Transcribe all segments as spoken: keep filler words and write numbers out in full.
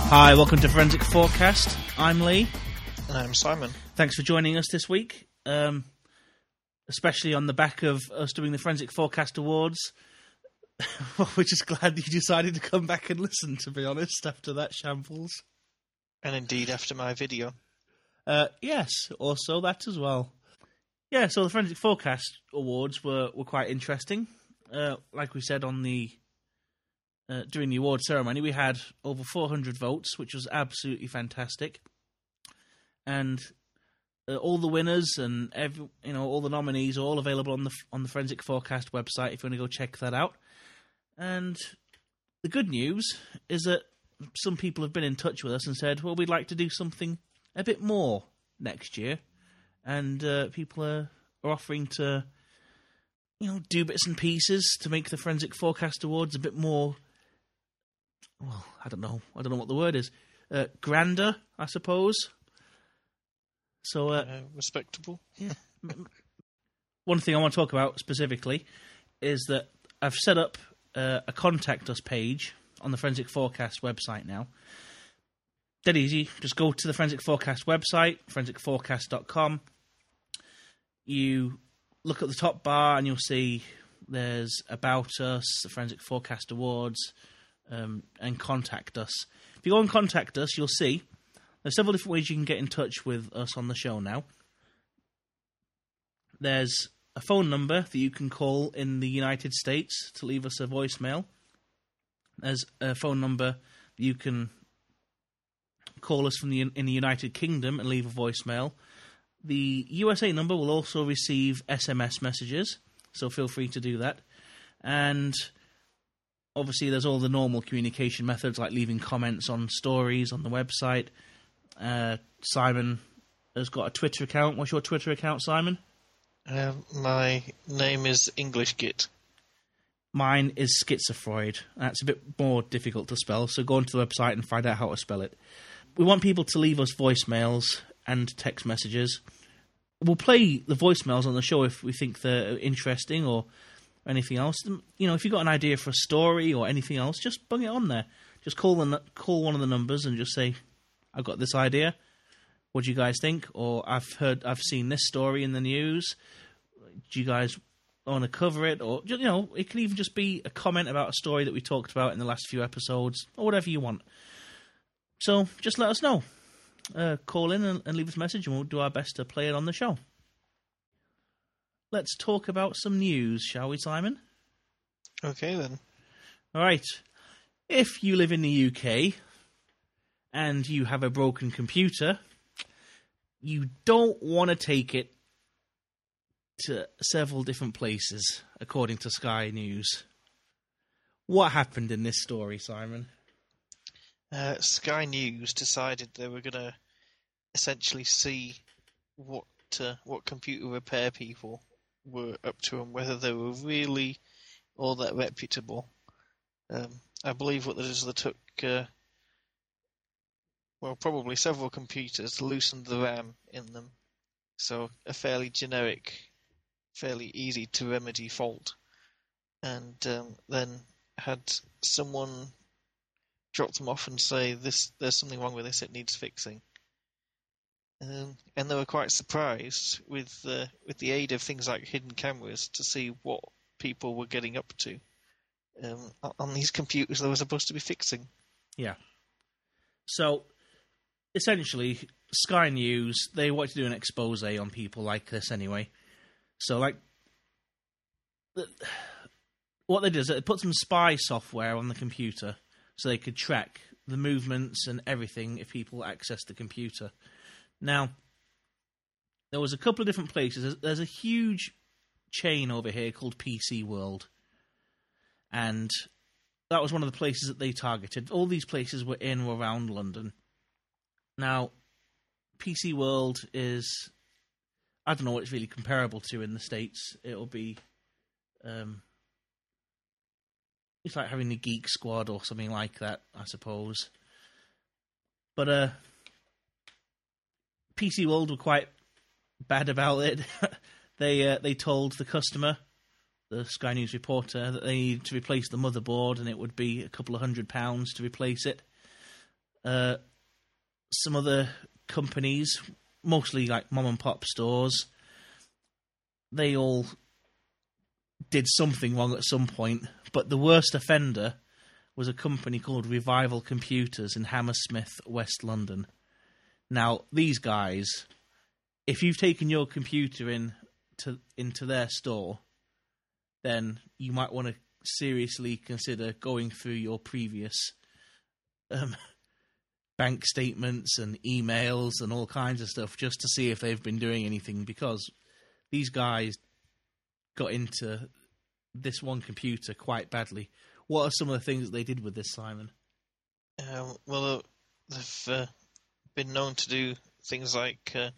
Hi, welcome to Forensic Forecast. I'm Lee. And I'm Simon. Thanks for joining us this week, um, especially on the back of us doing the Forensic Forecast Awards. We're just glad that you decided to come back and listen, to be honest, after that shambles. And indeed after my video. Uh, yes, also that as well. Yeah, so the Forensic Forecast Awards were, were quite interesting. Uh, like we said on the uh, during the award ceremony, we had over four hundred votes, which was absolutely fantastic. And uh, all the winners and every, you know all the nominees are all available on the on the Forensic Forecast website if you want to go check that out. And the good news is that some people have been in touch with us and said, well, we'd like to do something a bit more next year. And uh, people are, are offering to, you know, do bits and pieces to make the Forensic Forecast Awards a bit more, well, I don't know. I don't know what the word is. Uh, grander, I suppose. So, uh, uh, respectable. Yeah. One thing I want to talk about specifically is that I've set up uh, a contact us page on the Forensic Forecast website now. Dead easy. Just go to the Forensic Forecast website, forensic forecast dot com. You look at the top bar and you'll see there's About Us, the Forensic Forecast Awards, um, and Contact Us. If you go and Contact Us, you'll see there's several different ways you can get in touch with us on the show now. There's a phone number that you can call in the United States to leave us a voicemail. There's a phone number that you can call us from the in the United Kingdom and leave a voicemail. The U S A number will also receive S M S messages, so feel free to do that. And obviously there's all the normal communication methods like leaving comments on stories on the website. Uh, Simon has got a Twitter account. What's your Twitter account, Simon? Uh, my name is English Git. Mine is Schizophroid. That's a bit more difficult to spell, so go onto the website and find out how to spell it. We want people to leave us voicemails and text messages. We'll play the voicemails on the show if we think they're interesting or anything else. You know, if you've got an idea for a story or anything else, just bung it on there. Just call the, call one of the numbers and just say, I've got this idea. What do you guys think? Or I've heard, I've seen this story in the news. Do you guys want to cover it? Or, you know, it can even just be a comment about a story that we talked about in the last few episodes, or whatever you want. So just let us know. Uh, call in and, and leave us a message, and we'll do our best to play it on the show. Let's talk about some news, shall we, Simon? Okay, then. All right. If you live in the U K and you have a broken computer, you don't want to take it to several different places, according to Sky News. What happened in this story, Simon? Uh, Sky News decided they were going to essentially see what uh, what computer repair people were up to and whether they were really all that reputable. Um, I believe what they did is they took, uh, well, probably several computers, loosened the RAM in them, so a fairly generic, fairly easy to remedy fault, and um, then had someone drop them off and say, "This, there's something wrong with this. It needs fixing." Um, and they were quite surprised with uh, with the aid of things like hidden cameras to see what people were getting up to um, on these computers they were supposed to be fixing. Yeah. So essentially, Sky News, they want to do an expose on people like this anyway. So, like, the, what they did is they put some spy software on the computer so they could track the movements and everything if people access the computer. Now, there was a couple of different places. There's, there's a huge chain over here called P C World, and that was one of the places that they targeted. All these places were in or around London. Now, P C World is, I don't know what it's really comparable to in the States. It'll be, um, it's like having the Geek Squad or something like that, I suppose. But uh, P C World were quite bad about it. they uh, they told the customer, the Sky News reporter, that they needed to replace the motherboard, and it would be a couple of hundred pounds to replace it. Uh, some other companies, mostly like mom and pop stores, they all did something wrong at some point. But the worst offender was a company called Revival Computers in Hammersmith, West London. Now, these guys, if you've taken your computer in to into their store, then you might want to seriously consider going through your previous um, bank statements and emails and all kinds of stuff just to see if they've been doing anything, because these guys got into this one computer quite badly. What are some of the things that they did with this, Simon? Um, well, uh, they've uh, been known to do things like uh,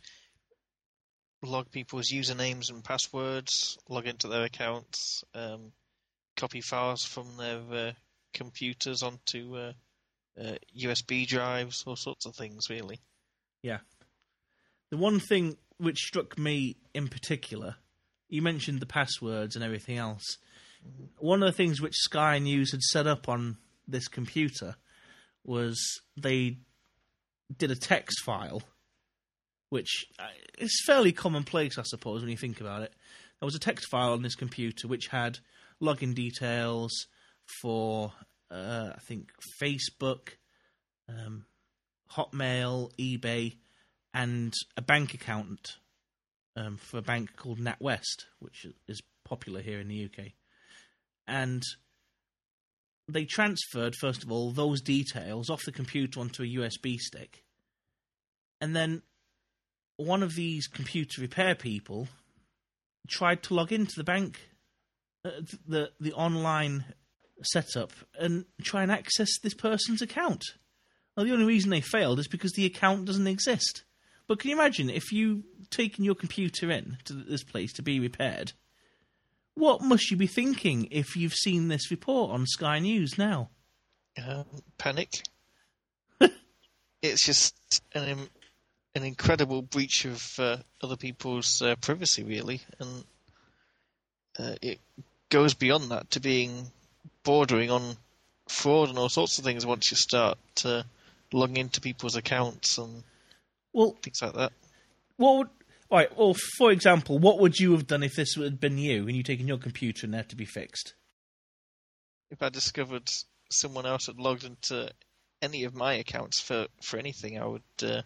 log people's usernames and passwords, log into their accounts, um, copy files from their uh, computers onto uh, uh, U S B drives, all sorts of things, really. Yeah. The one thing which struck me in particular, you mentioned the passwords and everything else. Mm-hmm. One of the things which Sky News had set up on this computer was they did a text file, which is fairly commonplace, I suppose, when you think about it. There was a text file on this computer which had login details for, uh, I think, Facebook, um, Hotmail, eBay, and a bank account um, for a bank called NatWest, which is popular here in the U K. And they transferred, first of all, those details off the computer onto a U S B stick. And then one of these computer repair people tried to log into the bank, uh, the the online setup, and try and access this person's account. Well, the only reason they failed is because the account doesn't exist. But can you imagine if you've taken your computer in to this place to be repaired? What must you be thinking if you've seen this report on Sky News now? Um, panic. It's just an an incredible breach of uh, other people's uh, privacy, really, and uh, it goes beyond that to being bordering on fraud and all sorts of things once you start uh, logging into people's accounts and well, things like that. What would, all right, well, for example, what would you have done if this had been you and you'd taken your computer and it had to be fixed? If I discovered someone else had logged into any of my accounts for, for anything, I would... Uh,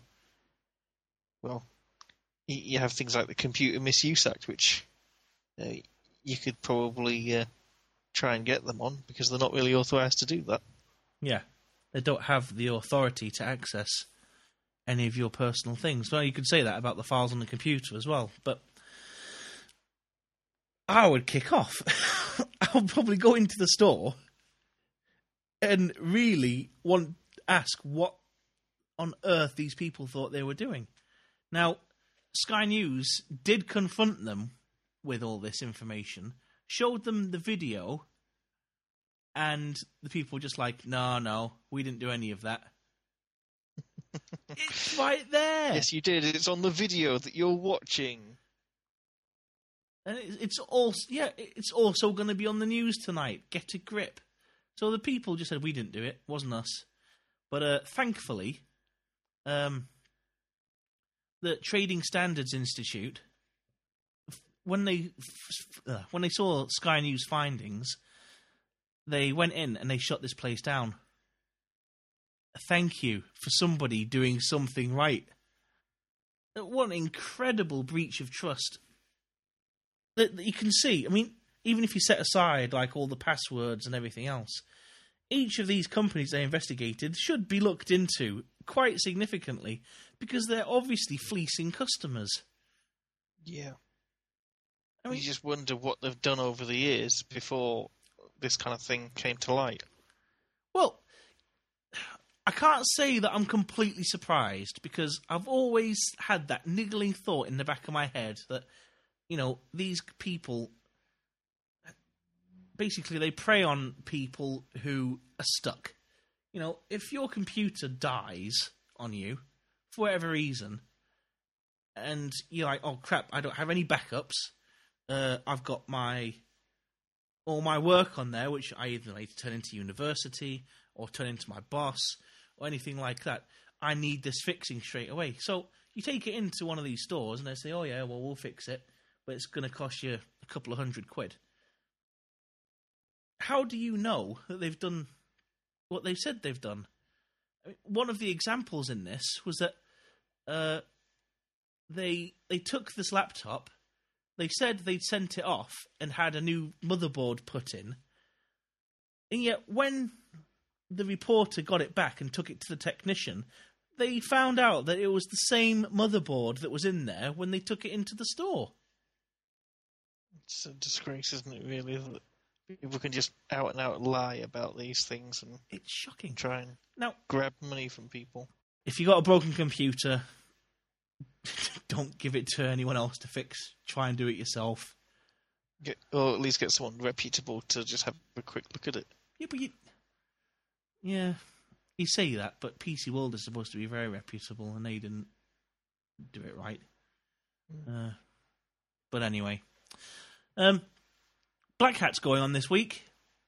Well, you have things like the Computer Misuse Act, which uh, you could probably uh, try and get them on, because they're not really authorised to do that. Yeah, they don't have the authority to access any of your personal things. Well, you could say that about the files on the computer as well, but I would kick off. I would probably go into the store and really want ask what on earth these people thought they were doing. Now, Sky News did confront them with all this information, showed them the video, and the people were just like, no, no, we didn't do any of that. It's right there. Yes, you did. It's on the video that you're watching. And it's also, yeah, it's also going to be on the news tonight. Get a grip. So the people just said, we didn't do it. It wasn't us. But uh, thankfully... Um, the Trading Standards Institute, when they uh, when they saw Sky News findings, they went in and they shut this place down. Thank you for somebody doing something right. What an incredible breach of trust that, that you can see. I mean, even if you set aside like all the passwords and everything else, each of these companies they investigated should be looked into quite significantly, because they're obviously fleecing customers. Yeah. I mean, you just wonder what they've done over the years before this kind of thing came to light. Well, I can't say that I'm completely surprised, because I've always had that niggling thought in the back of my head that, you know, these people, basically they prey on people who are stuck. You know, if your computer dies on you, for whatever reason, and you're like, oh crap, I don't have any backups, uh, I've got my all my work on there, which I either need to turn into university, or turn into my boss, or anything like that. I need this fixing straight away. So you take it into one of these stores and they say, oh, yeah, well, we'll fix it, but it's going to cost you a couple of hundred quid. How do you know that they've done what they've said they've done? I mean, one of the examples in this was that uh, they they took this laptop, they said they'd sent it off and had a new motherboard put in, and yet when the reporter got it back and took it to the technician, they found out that it was the same motherboard that was in there when they took it into the store. It's a disgrace, isn't it, really, that people can just out and out lie about these things and it's shocking. Try and now grab money from people. If you got a broken computer, don't give it to anyone else to fix. Try and do it yourself. Get, or at least get someone reputable to just have a quick look at it. Yeah, but you... Yeah, you say that, but P C World is supposed to be very reputable, and they didn't do it right. Mm. Uh, but anyway. Um, Black Hat's going on this week.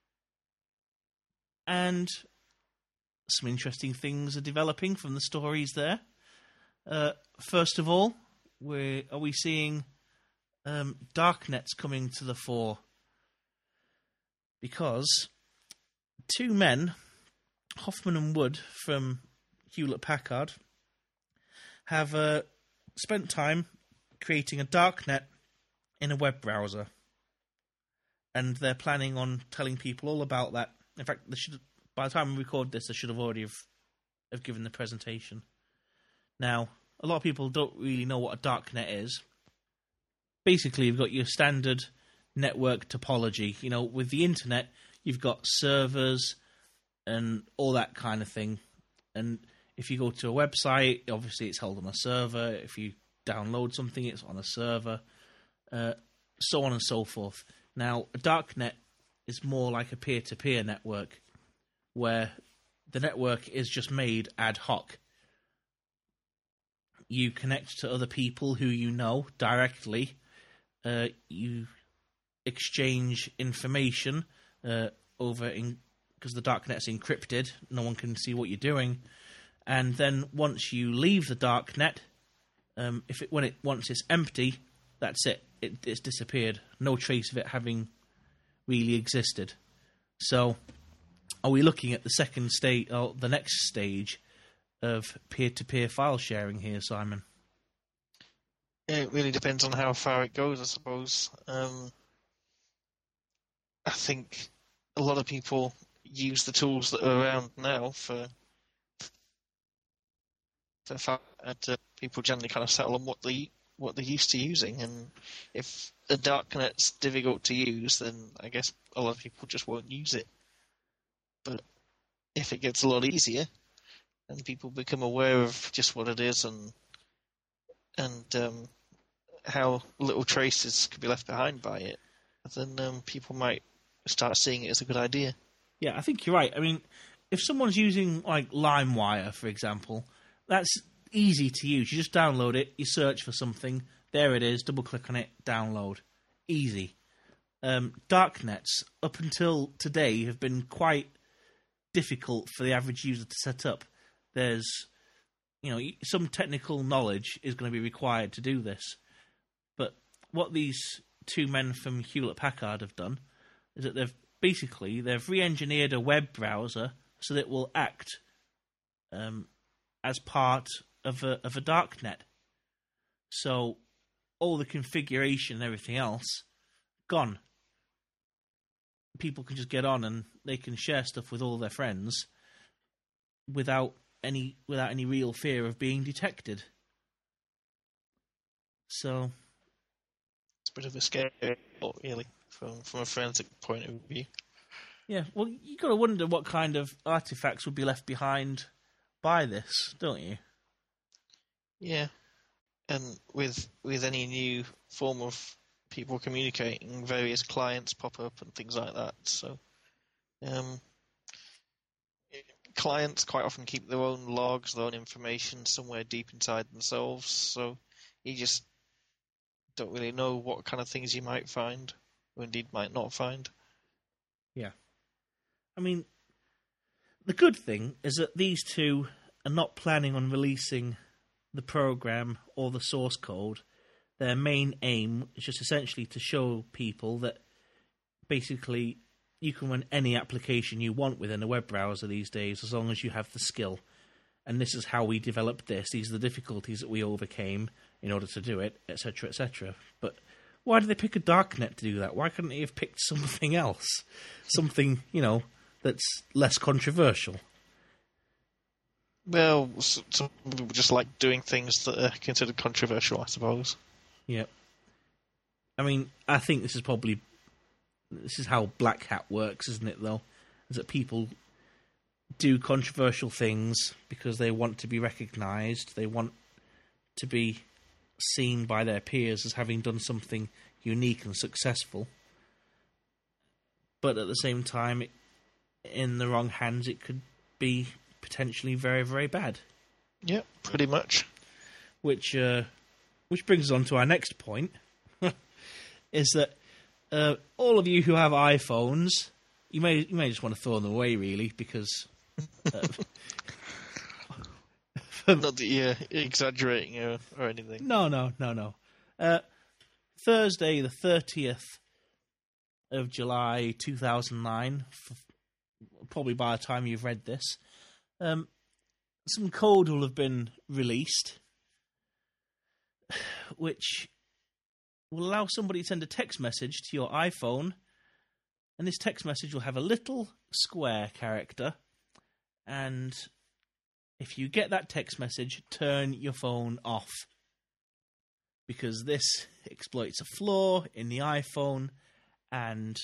And some interesting things are developing from the stories there. Uh, first of all, we're, are we seeing um, Darknets coming to the fore? Because two men, Hoffman and Wood from Hewlett-Packard, have uh, spent time creating a darknet in a web browser. And they're planning on telling people all about that. In fact, they should, by the time we record this, they should have already have, have given the presentation. Now, a lot of people don't really know what a darknet is. Basically, you've got your standard network topology. You know, with the internet, you've got servers and all that kind of thing. And if you go to a website, obviously it's held on a server. If you download something, it's on a server. Uh, so on and so forth. Now, a darknet is more like a peer-to-peer network, where the network is just made ad hoc. You connect to other people who you know directly. Uh, you exchange information uh, over in because the darknet's encrypted. No one can see what you're doing. And then once you leave the darknet, um, if it when it once it's empty, that's it. it. It's disappeared. No trace of it having really existed. So, are we looking at the second stage, or the next stage of peer-to-peer file sharing here, Simon? It really depends on how far it goes, I suppose. Um, I think a lot of people use the tools that are around now for, for file, and uh, people generally kind of settle on what they what they're used to using. And if a darknet's difficult to use, then I guess a lot of people just won't use it. But if it gets a lot easier, and people become aware of just what it is and and um, how little traces could be left behind by it, then um, people might start seeing it as a good idea. Yeah, I think you're right. I mean, if someone's using like LimeWire, for example, that's easy to use. You just download it, you search for something, there it is, double click on it, download. Easy. Um, darknets, up until today, have been quite difficult for the average user to set up. There's, you know, some technical knowledge is going to be required to do this. But what these two men from Hewlett-Packard have done is that they've basically, they've re-engineered a web browser so that it will act um, as part of a, of a darknet. So all the configuration and everything else, gone. People can just get on and they can share stuff with all their friends without any without any real fear of being detected. So it's a bit of a scary thought, really, from from a forensic point of view. Yeah, well, you got to wonder what kind of artifacts would be left behind by this, don't you? Yeah, and with with any new form of people communicating, various clients pop up and things like that. So, um, clients quite often keep their own logs, their own information somewhere deep inside themselves. So, you just don't really know what kind of things you might find, or indeed might not find. Yeah. I mean, the good thing is that these two are not planning on releasing the program or the source code. Their main aim is just essentially to show people that basically you can run any application you want within a web browser these days as long as you have the skill. And this is how we developed this. These are the difficulties that we overcame in order to do it, et cetera, et cetera. But why did they pick a darknet to do that? Why couldn't they have picked something else? Something, you know, that's less controversial. Well, some people just like doing things that are considered controversial, I suppose. Yeah. I mean, I think this is probably... This is how Black Hat works, isn't it, though? Is that people do controversial things because they want to be recognised. They want to be seen by their peers as having done something unique and successful. But at the same time, it, in the wrong hands, it could be potentially very, very bad. Yeah, pretty much. Which, uh, which brings us on to our next point, is that uh, all of you who have iPhones, you may you may just want to throw them away, really, because... Uh, Not that you're exaggerating or, or anything. No, no, no, no. Uh, Thursday, the thirtieth of July, two thousand nine, f- probably by the time you've read this, um, some code will have been released, which will allow somebody to send a text message to your iPhone, and this text message will have a little square character, and if you get that text message, turn your phone off. Because this exploits a flaw in the iPhone, and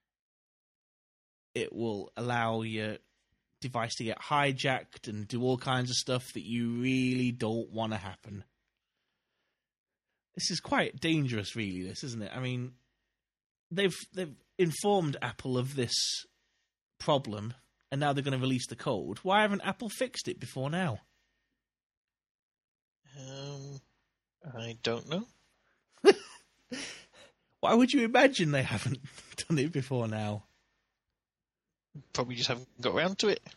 it will allow your device to get hijacked and do all kinds of stuff that you really don't want to happen. This is quite dangerous, really, this, isn't it? I mean, they've they've informed Apple of this problem, and now they're going to release the code. Why haven't Apple fixed it before now? Um, I don't know. Why would you imagine they haven't done it before now? Probably just haven't got around to it.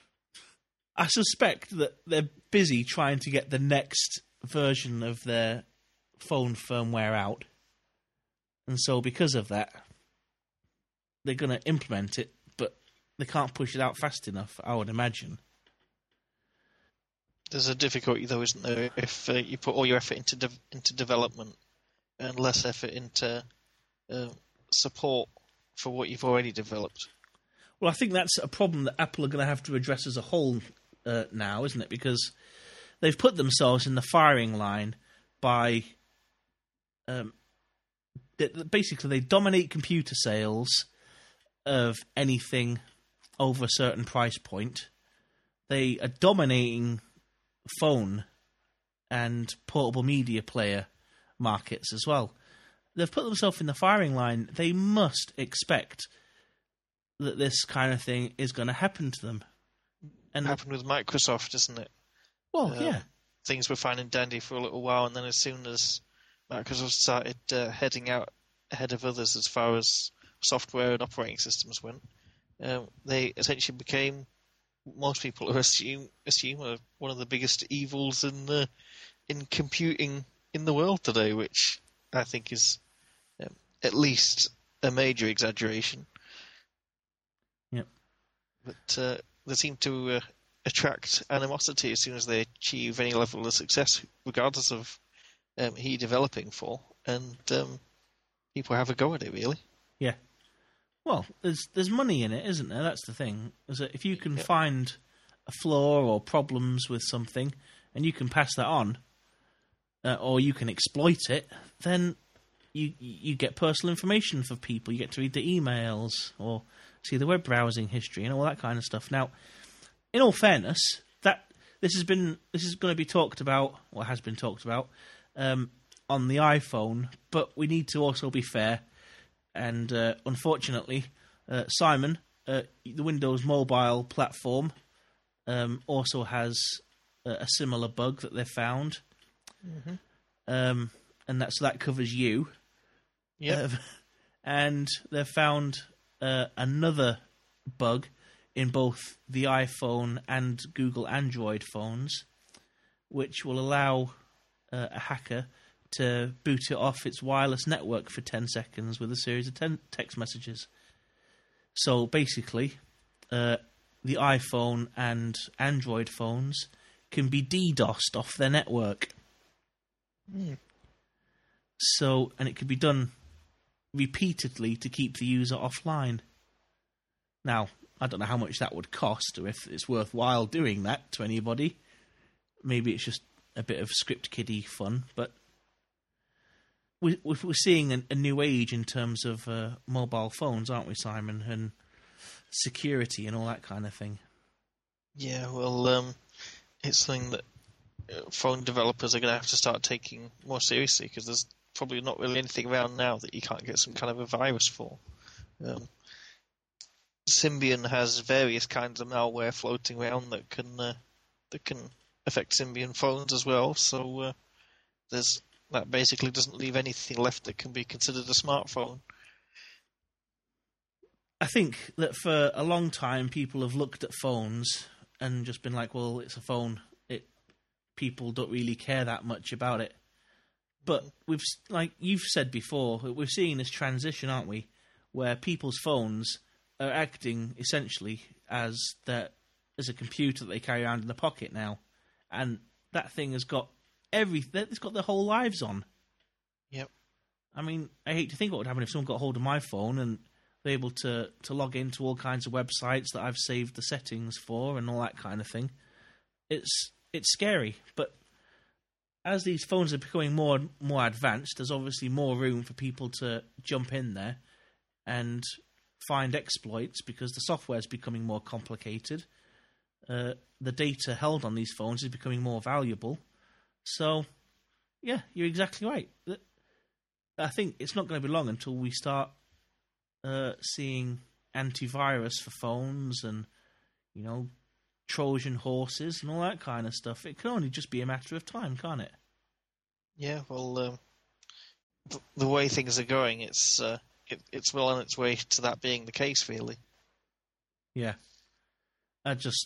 I suspect that they're busy trying to get the next version of their phone firmware out. And so because of that, they're going to implement it, but they can't push it out fast enough, I would imagine. There's a difficulty, though, isn't there, if uh, you put all your effort into de- into development and less effort into uh, support for what you've already developed. Well, I think that's a problem that Apple are going to have to address as a whole uh, now, isn't it? Because they've put themselves in the firing line by... Um, basically, they dominate computer sales of anything over a certain price point. They are dominating phone and portable media player markets as well. They've put themselves in the firing line. They must expect that this kind of thing is going to happen to them. And it happened with Microsoft, isn't it? Well, uh, yeah. Things were fine and dandy for a little while, and then as soon as Microsoft started uh, heading out ahead of others as far as software and operating systems went, um, they essentially became, most people assume, assume are one of the biggest evils in uh, in computing in the world today, which I think is um, at least a major exaggeration. Yep. But uh, they seem to uh, attract animosity as soon as they achieve any level of success, regardless of um, who you're developing for, and um, people have a go at it, really. Yeah. Well, there's there's money in it, isn't there? That's the thing. Is that if you can yep. find a flaw or problems with something, and you can pass that on, uh, or you can exploit it, then you you get personal information for people. You get to read the emails or see the web browsing history and all that kind of stuff. Now, in all fairness, that this has been this is going to be talked about, or has been talked about, um, on the iPhone. But we need to also be fair. And uh, unfortunately, uh, Simon, uh, the Windows Mobile platform, um, also has a, a similar bug that they found, mm-hmm. um, and that so that covers you. Yeah. Uh, and they've found uh, another bug in both the iPhone and Google Android phones, which will allow uh, a hacker to boot it off its wireless network for ten seconds with a series of ten text messages. So basically, uh, the iPhone and Android phones can be DDoSed off their network. Mm. So, and it can be done repeatedly to keep the user offline. Now, I don't know how much that would cost, or if it's worthwhile doing that to anybody. Maybe it's just a bit of script kiddie fun, but we, we're seeing a, a new age in terms of uh, mobile phones, aren't we, Simon? And security and all that kind of thing. Yeah, well, um, it's something that phone developers are going to have to start taking more seriously, because there's probably not really anything around now that you can't get some kind of a virus for. Um, Symbian has various kinds of malware floating around that can uh, that can affect Symbian phones as well. So uh, there's that basically doesn't leave anything left that can be considered a smartphone. I think that for a long time people have looked at phones and just been like, well, it's a phone. It people don't really care that much about it. But we've, like you've said before, we're seeing this transition, aren't we, where people's phones are acting essentially as that as a computer that they carry around in the pocket now, and that thing has got everything. It's got their whole lives on. Yep. I mean, I hate to think what would happen if someone got hold of my phone and they're able to to log into all kinds of websites that I've saved the settings for and all that kind of thing. It's it's scary, but as these phones are becoming more and more advanced, there's obviously more room for people to jump in there and find exploits because the software is becoming more complicated. Uh, the data held on these phones is becoming more valuable. So, yeah, you're exactly right. I think it's not going to be long until we start uh, seeing antivirus for phones and, you know, Trojan horses and all that kind of stuff. It can only just be a matter of time, can't it? Yeah, well, um, th- the way things are going, it's uh, it, it's well on its way to that being the case, really. Yeah. I just...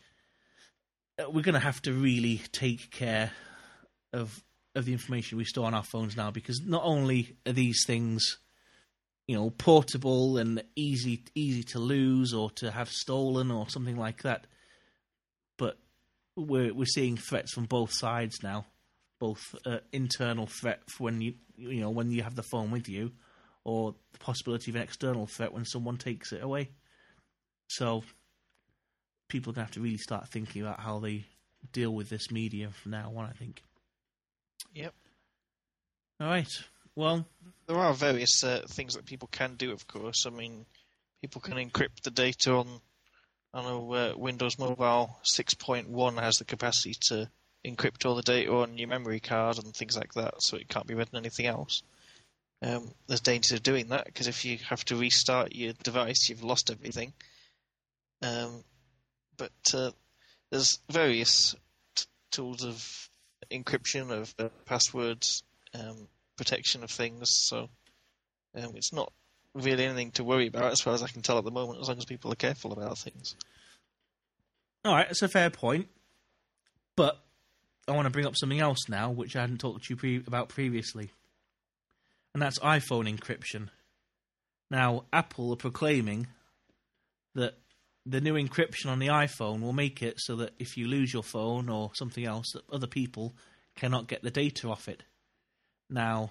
We're going to have to really take care of of the information we store on our phones now, because not only are these things, you know, portable and easy easy to lose or to have stolen or something like that, but we're we're seeing threats from both sides now, both uh, internal threat for when you you know when you have the phone with you, or the possibility of an external threat when someone takes it away. So people are going to have to really start thinking about how they deal with this media from now on, I think. Yep. All right. Well, there are various uh, things that people can do, of course. I mean, people can encrypt the data on, I know uh, Windows Mobile six point one has the capacity to encrypt all the data on your memory card and things like that, so it can't be read in anything else. Um, there's danger of doing that, because if you have to restart your device, you've lost everything. Um, but uh, there's various t- tools of encryption of uh, passwords, um, protection of things, so um, it's not really anything to worry about as far as I can tell at the moment, as long as people are careful about things. All right, that's a fair point, but I want to bring up something else now, which I hadn't talked to you pre- about previously, and that's iPhone encryption. Now, Apple are proclaiming that the new encryption on the iPhone will make it so that if you lose your phone or something else, that other people cannot get the data off it. Now,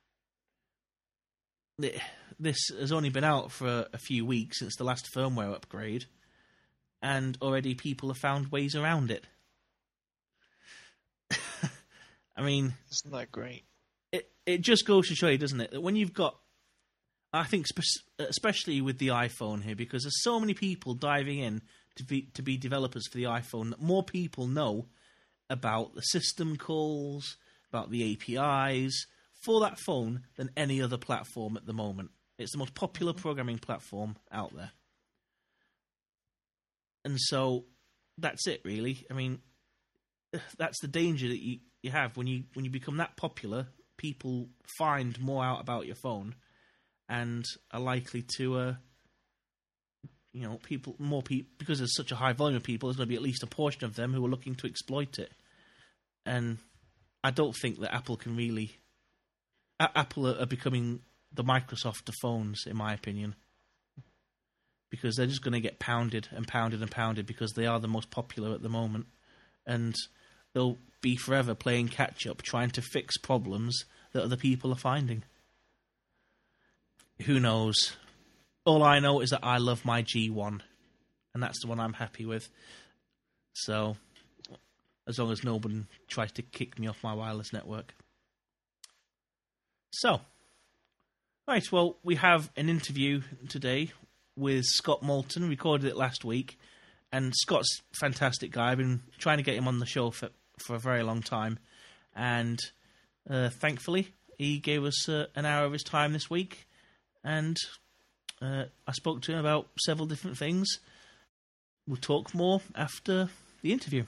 this has only been out for a few weeks since the last firmware upgrade, and already people have found ways around it. I mean... Isn't that great? It, it just goes to show you, doesn't it, that when you've got... I think spe- especially with the iPhone here, because there's so many people diving in to be to be developers for the iPhone, that more people know about the system calls, about the A P Is for that phone than any other platform at the moment. It's the most popular programming platform out there. And so that's it, really. I mean, that's the danger that you, you have when you when you become that popular. People find more out about your phone and are likely to uh, you know, people more people because there's such a high volume of people. There's going to be at least a portion of them who are looking to exploit it, and I don't think that Apple can really. A- Apple are, are becoming the Microsoft of phones, in my opinion, because they're just going to get pounded and pounded and pounded because they are the most popular at the moment, and they'll be forever playing catch up, trying to fix problems that other people are finding. Who knows? All I know is that I love my G one, and that's the one I'm happy with. So, as long as no one tries to kick me off my wireless network. So, right, well, we have an interview today with Scott Moulton. Recorded it last week, and Scott's a fantastic guy. I've been trying to get him on the show for, for a very long time, and uh, thankfully, he gave us uh, an hour of his time this week, and uh, I spoke to him about several different things. We'll talk more after the interview.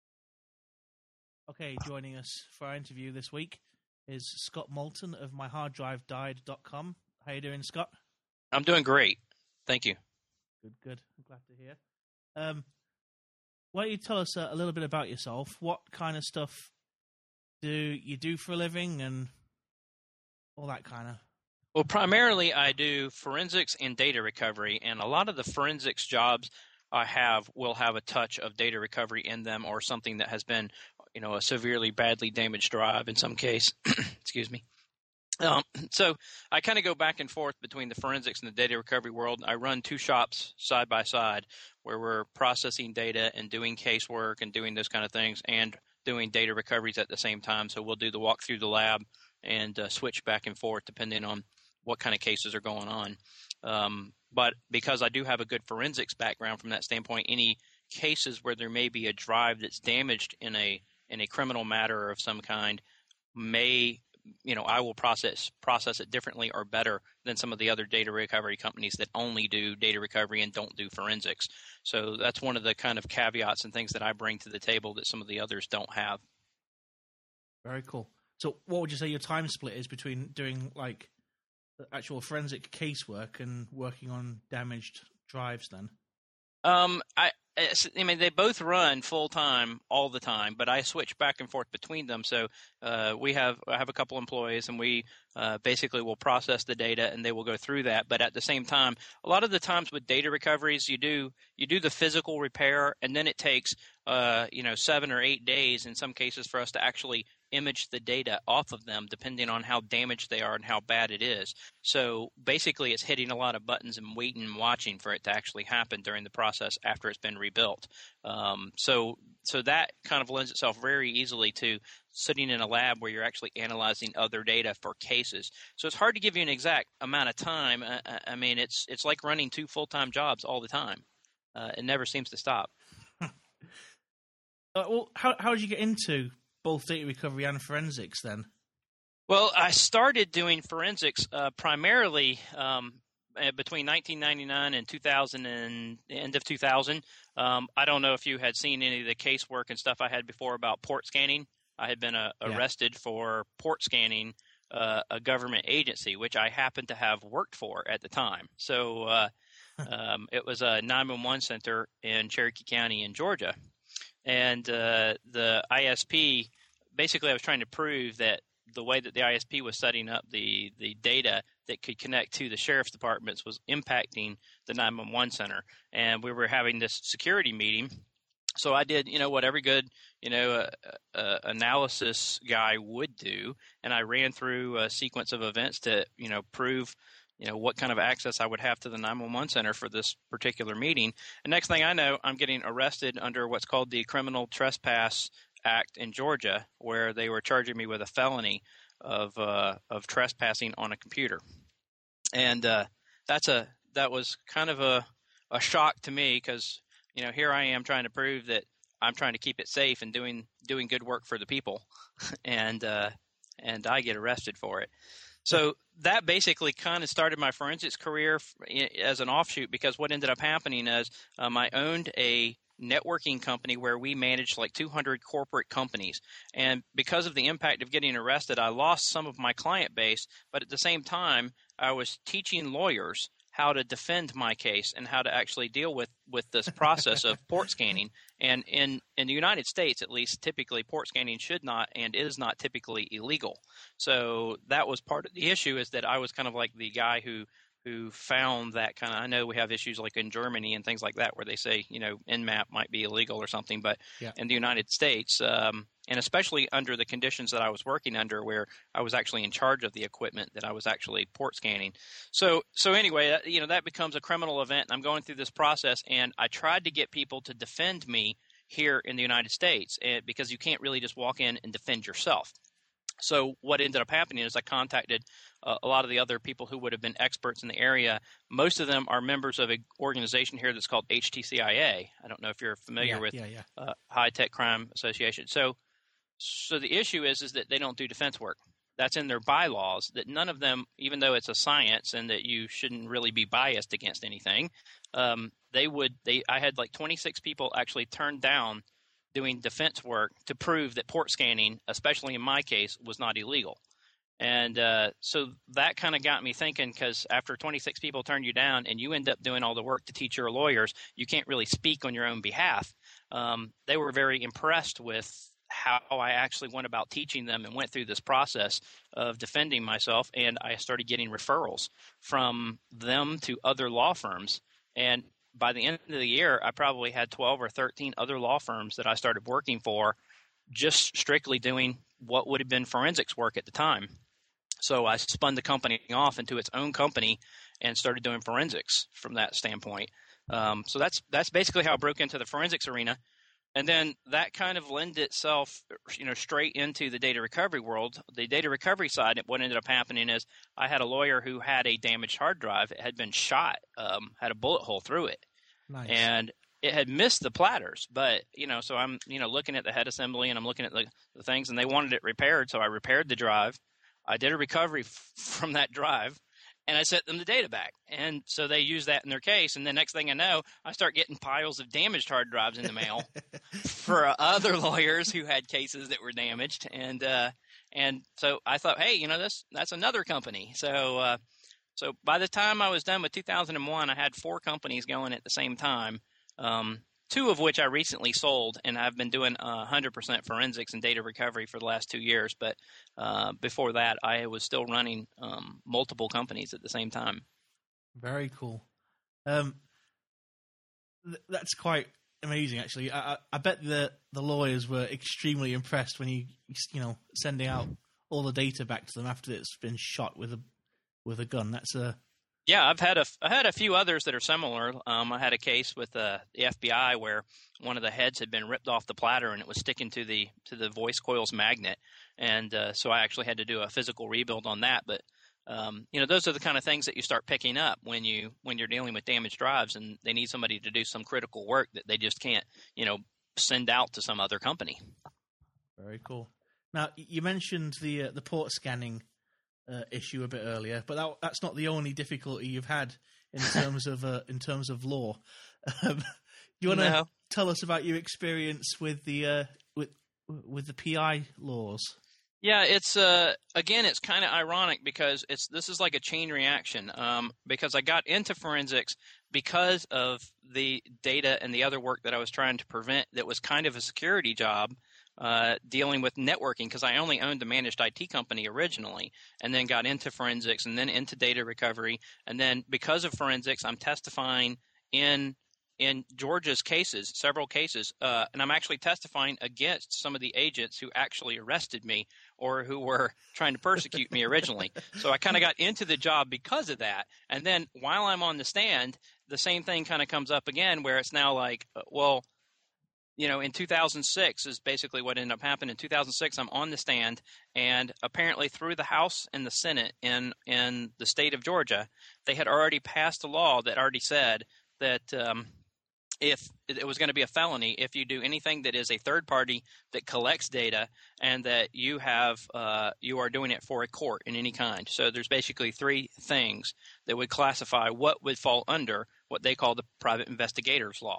Okay, joining us for our interview this week is Scott Moulton of my hard drive died dot com. How you doing, Scott? I'm doing great. Thank you. Good, good. I'm glad to hear. Um, why don't you tell us a, a little bit about yourself? What kind of stuff do you do for a living and all that kind of... Well, primarily I do forensics and data recovery, and a lot of the forensics jobs I have will have a touch of data recovery in them or something that has been, you know, a severely badly damaged drive in some case. Excuse me. Um, so I kind of go back and forth between the forensics and the data recovery world. I run two shops side by side where we're processing data and doing casework and doing those kind of things and doing data recoveries at the same time. So we'll do the walk through the lab and uh, switch back and forth depending on what kind of cases are going on. Um, but because I do have a good forensics background from that standpoint, any cases where there may be a drive that's damaged in a in a criminal matter of some kind may, you know, I will process process it differently or better than some of the other data recovery companies that only do data recovery and don't do forensics. So that's one of the kind of caveats and things that I bring to the table that some of the others don't have. Very cool. So what would you say your time split is between doing like actual forensic casework and working on damaged drives then? Um, I, I mean, they both run full time all the time, but I switch back and forth between them. So uh, we have I have a couple employees, and we uh, basically will process the data, and they will go through that. But at the same time, a lot of the times with data recoveries, you do you do the physical repair, and then it takes uh, you know seven or eight days in some cases for us to actually image the data off of them, depending on how damaged they are and how bad it is. So basically, it's hitting a lot of buttons and waiting and watching for it to actually happen during the process after it's been rebuilt. Um, so, so that kind of lends itself very easily to sitting in a lab where you're actually analyzing other data for cases. So it's hard to give you an exact amount of time. I, I mean, it's it's like running two full-time jobs all the time. Uh, it never seems to stop. uh, well, how how did you get into both data recovery and forensics then? Well, I started doing forensics uh, primarily um, between nineteen ninety-nine and two thousand and end of two thousand. Um, I don't know if you had seen any of the casework and stuff I had before about port scanning. I had been uh, arrested yeah. for port scanning uh, a government agency, which I happened to have worked for at the time. So uh, um, it was a nine one one center in Cherokee County in Georgia. And uh, the I S P, basically I was trying to prove that the way that the I S P was setting up the, the data that could connect to the sheriff's departments was impacting the nine one one center. And we were having this security meeting. So I did, you know, what every good, you know, uh, uh, analysis guy would do. And I ran through a sequence of events to, you know, prove you know, what kind of access I would have to the nine one one center for this particular meeting. And next thing I know, I'm getting arrested under what's called the Criminal Trespass Act in Georgia, where they were charging me with a felony of uh, of trespassing on a computer. And uh, that's a that was kind of a, a shock to me because, you know, here I am trying to prove that I'm trying to keep it safe and doing doing good work for the people, and uh, and I get arrested for it. So that basically kind of started my forensics career as an offshoot, because what ended up happening is um, I owned a networking company where we managed like two hundred corporate companies. And because of the impact of getting arrested, I lost some of my client base. But at the same time, I was teaching lawyers how to defend my case and how to actually deal with, with this process of port scanning. And in, in the United States, at least, typically port scanning should not and is not typically illegal. So that was part of the issue, is that I was kind of like the guy who who found that kind of – I know we have issues like in Germany and things like that where they say, you know, N MAP might be illegal or something. But yeah. in the United States, um, and especially under the conditions that I was working under, where I was actually in charge of the equipment that I was actually port scanning. So so anyway, you know, that becomes a criminal event. And I'm going through this process, and I tried to get people to defend me here in the United States, because you can't really just walk in and defend yourself. So what ended up happening is I contacted uh, a lot of the other people who would have been experts in the area. Most of them are members of an organization here that's called H T C I A. I don't know if you're familiar yeah, with yeah, yeah. Uh, High Tech Crime Association. So so the issue is is that they don't do defense work. That's in their bylaws, that none of them, even though it's a science and that you shouldn't really be biased against anything, um, they would – they. I had like twenty-six people actually turned down doing defense work to prove that port scanning, especially in my case, was not illegal. And uh, so that kind of got me thinking, because after twenty-six people turn you down and you end up doing all the work to teach your lawyers, you can't really speak on your own behalf. Um, they were very impressed with how I actually went about teaching them and went through this process of defending myself. And I started getting referrals from them to other law firms. And by the end of the year, I probably had twelve or thirteen other law firms that I started working for, just strictly doing what would have been forensics work at the time. So I spun the company off into its own company and started doing forensics from that standpoint. Um, so that's that's basically how I broke into the forensics arena. And then that kind of lent itself, you know, straight into the data recovery world. The data recovery side, what ended up happening is I had a lawyer who had a damaged hard drive. It had been shot, um, had a bullet hole through it. Nice. And it had missed the platters. But, you know, so I'm, you know, looking at the head assembly and I'm looking at the, the things, and they wanted it repaired. So I repaired the drive. I did a recovery f- from that drive. And I sent them the data back. And so they used that in their case. And the next thing I know, I start getting piles of damaged hard drives in the mail for uh, other lawyers who had cases that were damaged. And uh, and so I thought, hey, you know, this that's another company. So uh, so by the time I was done with two thousand one, I had four companies going at the same time, um, two of which I recently sold. And I've been doing uh, one hundred percent forensics and data recovery for the last two years. But uh, before that, I was still running um, multiple companies at the same time. Very cool. Um, th- that's quite amazing, actually. I, I, I bet the, the lawyers were extremely impressed when you, you know, sending out all the data back to them after it's been shot with a with a gun. That's a Yeah, I've had a I had a few others that are similar. Um, I had a case with uh, the F B I where one of the heads had been ripped off the platter and it was sticking to the to the voice coils magnet, and uh, so I actually had to do a physical rebuild on that. But um, you know, those are the kind of things that you start picking up when you when you're dealing with damaged drives, and they need somebody to do some critical work that they just can't, you know, send out to some other company. Very cool. Now, you mentioned the uh, the port scanning Uh, issue a bit earlier, but that, that's not the only difficulty you've had in terms of uh, in terms of law. Um, do you want to No. tell us about your experience with the uh, with with the P I laws? Yeah, it's uh again, it's kind of ironic because it's this is like a chain reaction. Um, because I got into forensics because of the data and the other work that I was trying to prevent. That was kind of a security job. Uh, dealing with networking, because I only owned a managed I T company originally, and then got into forensics and then into data recovery. And then because of forensics, I'm testifying in in Georgia's cases, several cases, uh, and I'm actually testifying against some of the agents who actually arrested me or who were trying to persecute me originally. So I kind of got into the job because of that. And then while I'm on the stand, the same thing kind of comes up again, where it's now like, uh, well, you know, in two thousand six is basically what ended up happening. In two thousand six, I'm on the stand, and apparently through the House and the Senate in in the state of Georgia, they had already passed a law that already said that um, if it was going to be a felony if you do anything that is a third party that collects data and that you have uh, you are doing it for a court in any kind. So there's basically three things that would classify what would fall under what they call the private investigators law.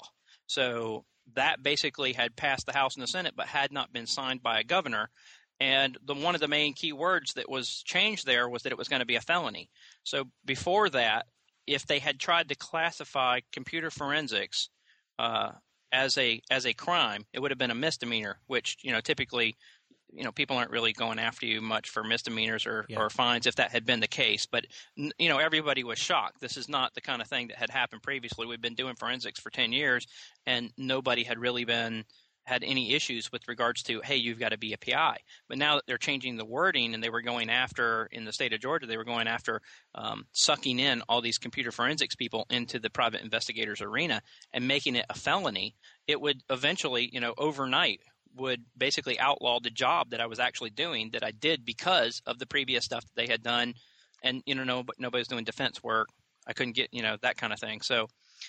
So that basically had passed the House and the Senate but had not been signed by a governor. And the one of the main key words that was changed there was that it was going to be a felony. So before that, if they had tried to classify computer forensics uh, as a as a crime, it would have been a misdemeanor, which, you know, typically, you know, people aren't really going after you much for misdemeanors or, Yeah. or fines if that had been the case. But, you know, everybody was shocked. This is not the kind of thing that had happened previously. We've been doing forensics for ten years, and nobody had really been had any issues with regards to, hey, you've got to be a P I. But now that they're changing the wording, and they were going after, in the state of Georgia, they were going after um, sucking in all these computer forensics people into the private investigators arena and making it a felony, it would eventually, you know, overnight would basically outlaw the job that I was actually doing, that I did because of the previous stuff that they had done. And, you know, no, nobody's doing defense work. I couldn't get, you know, that kind of thing. So,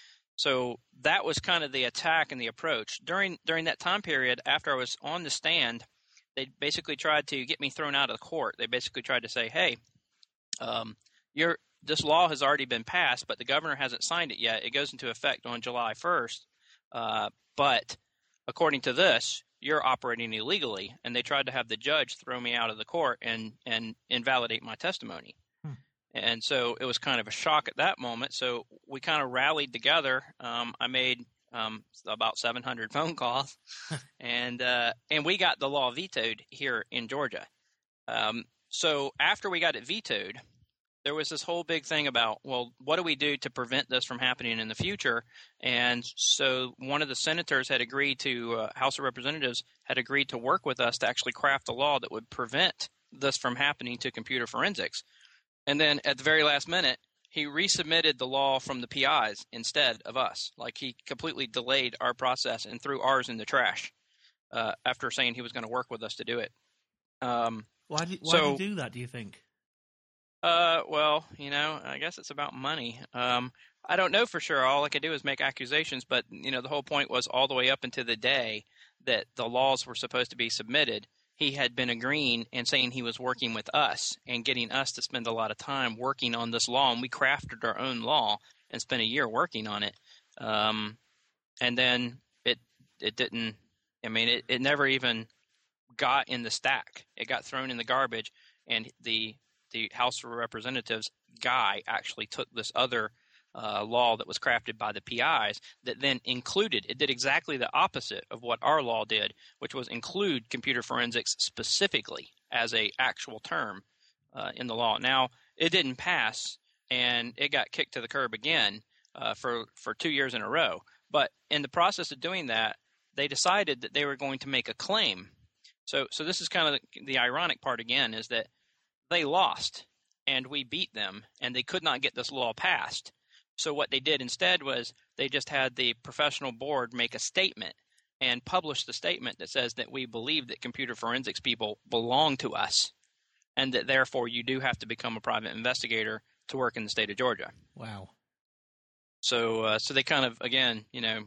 so that was kind of the attack and the approach. During during that time period, after I was on the stand, they basically tried to get me thrown out of the court. They basically tried to say, hey, um, you're, this law has already been passed, but the governor hasn't signed it yet. It goes into effect on July first. Uh, but according to this, you're operating illegally. And they tried to have the judge throw me out of the court and, and invalidate my testimony. And so it was kind of a shock at that moment. So we kind of rallied together. Um, I made um, about seven hundred phone calls, and uh, and we got the law vetoed here in Georgia. Um, so after we got it vetoed, there was this whole big thing about, well, what do we do to prevent this from happening in the future? And so one of the senators had agreed to, uh, House of Representatives had agreed to work with us to actually craft a law that would prevent this from happening to computer forensics. And then at the very last minute, he resubmitted the law from the P Is instead of us. Like, he completely delayed our process and threw ours in the trash uh, after saying he was going to work with us to do it. Um, Why did why so, did he do that, do you think? Uh, well, you know, I guess it's about money. Um, I don't know for sure. All I could do is make accusations. But, you know, the whole point was all the way up until the day that the laws were supposed to be submitted, he had been agreeing and saying he was working with us and getting us to spend a lot of time working on this law. And we crafted our own law and spent a year working on it. Um, and then it it didn't – I mean, it, it never even got in the stack. It got thrown in the garbage, and the the House of Representatives guy actually took this other Uh, law that was crafted by the P Is that then included, it did exactly the opposite of what our law did, which was include computer forensics specifically as a actual term uh, in the law. Now, it didn't pass, and it got kicked to the curb again uh, for, for two years in a row. But in the process of doing that, they decided that they were going to make a claim. So, so this is kind of the, the ironic part again, is that they lost, and we beat them, and they could not get this law passed. So what they did instead was they just had the professional board make a statement and publish the statement that says that we believe that computer forensics people belong to us, and that therefore you do have to become a private investigator to work in the state of Georgia. Wow. So uh, so they kind of, again, you know,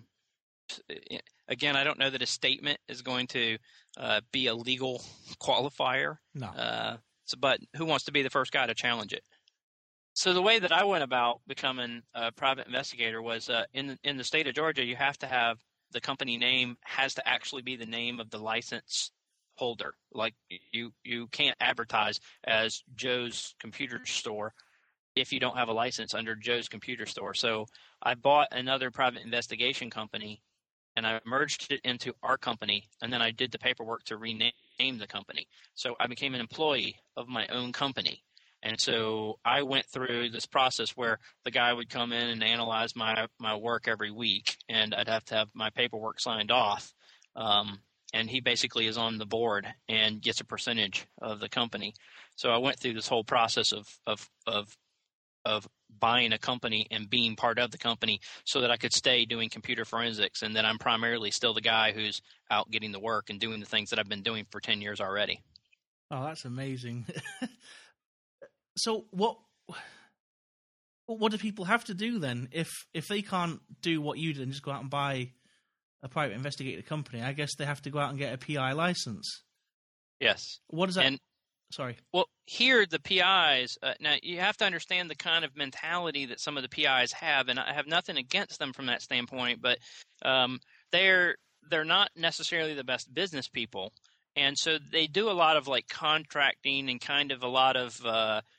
again, I don't know that a statement is going to uh, be a legal qualifier. No. Uh, so, but who wants to be the first guy to challenge it? So the way that I went about becoming a private investigator was uh, in in the state of Georgia, you have to have the company name has to actually be the name of the license holder. Like, you you can't advertise as Joe's Computer Store if you don't have a license under Joe's Computer Store. So I bought another private investigation company, and I merged it into our company, and then I did the paperwork to rename the company. So I became an employee of my own company. And so I went through this process where the guy would come in and analyze my, my work every week, and I'd have to have my paperwork signed off. Um, and he basically is on the board and gets a percentage of the company. So I went through this whole process of of of of buying a company and being part of the company so that I could stay doing computer forensics, and that I'm primarily still the guy who's out getting the work and doing the things that I've been doing for ten years already. Oh, that's amazing. So what what do people have to do then if if they can't do what you did and just go out and buy a private investigator company? I guess they have to go out and get a P I license. Yes. What does that? And, sorry. Well, here the P Is uh, now you have to understand the kind of mentality that some of the P Is have, and I have nothing against them from that standpoint, but um, they're they're not necessarily the best business people. And so they do a lot of like contracting and kind of a lot of uh,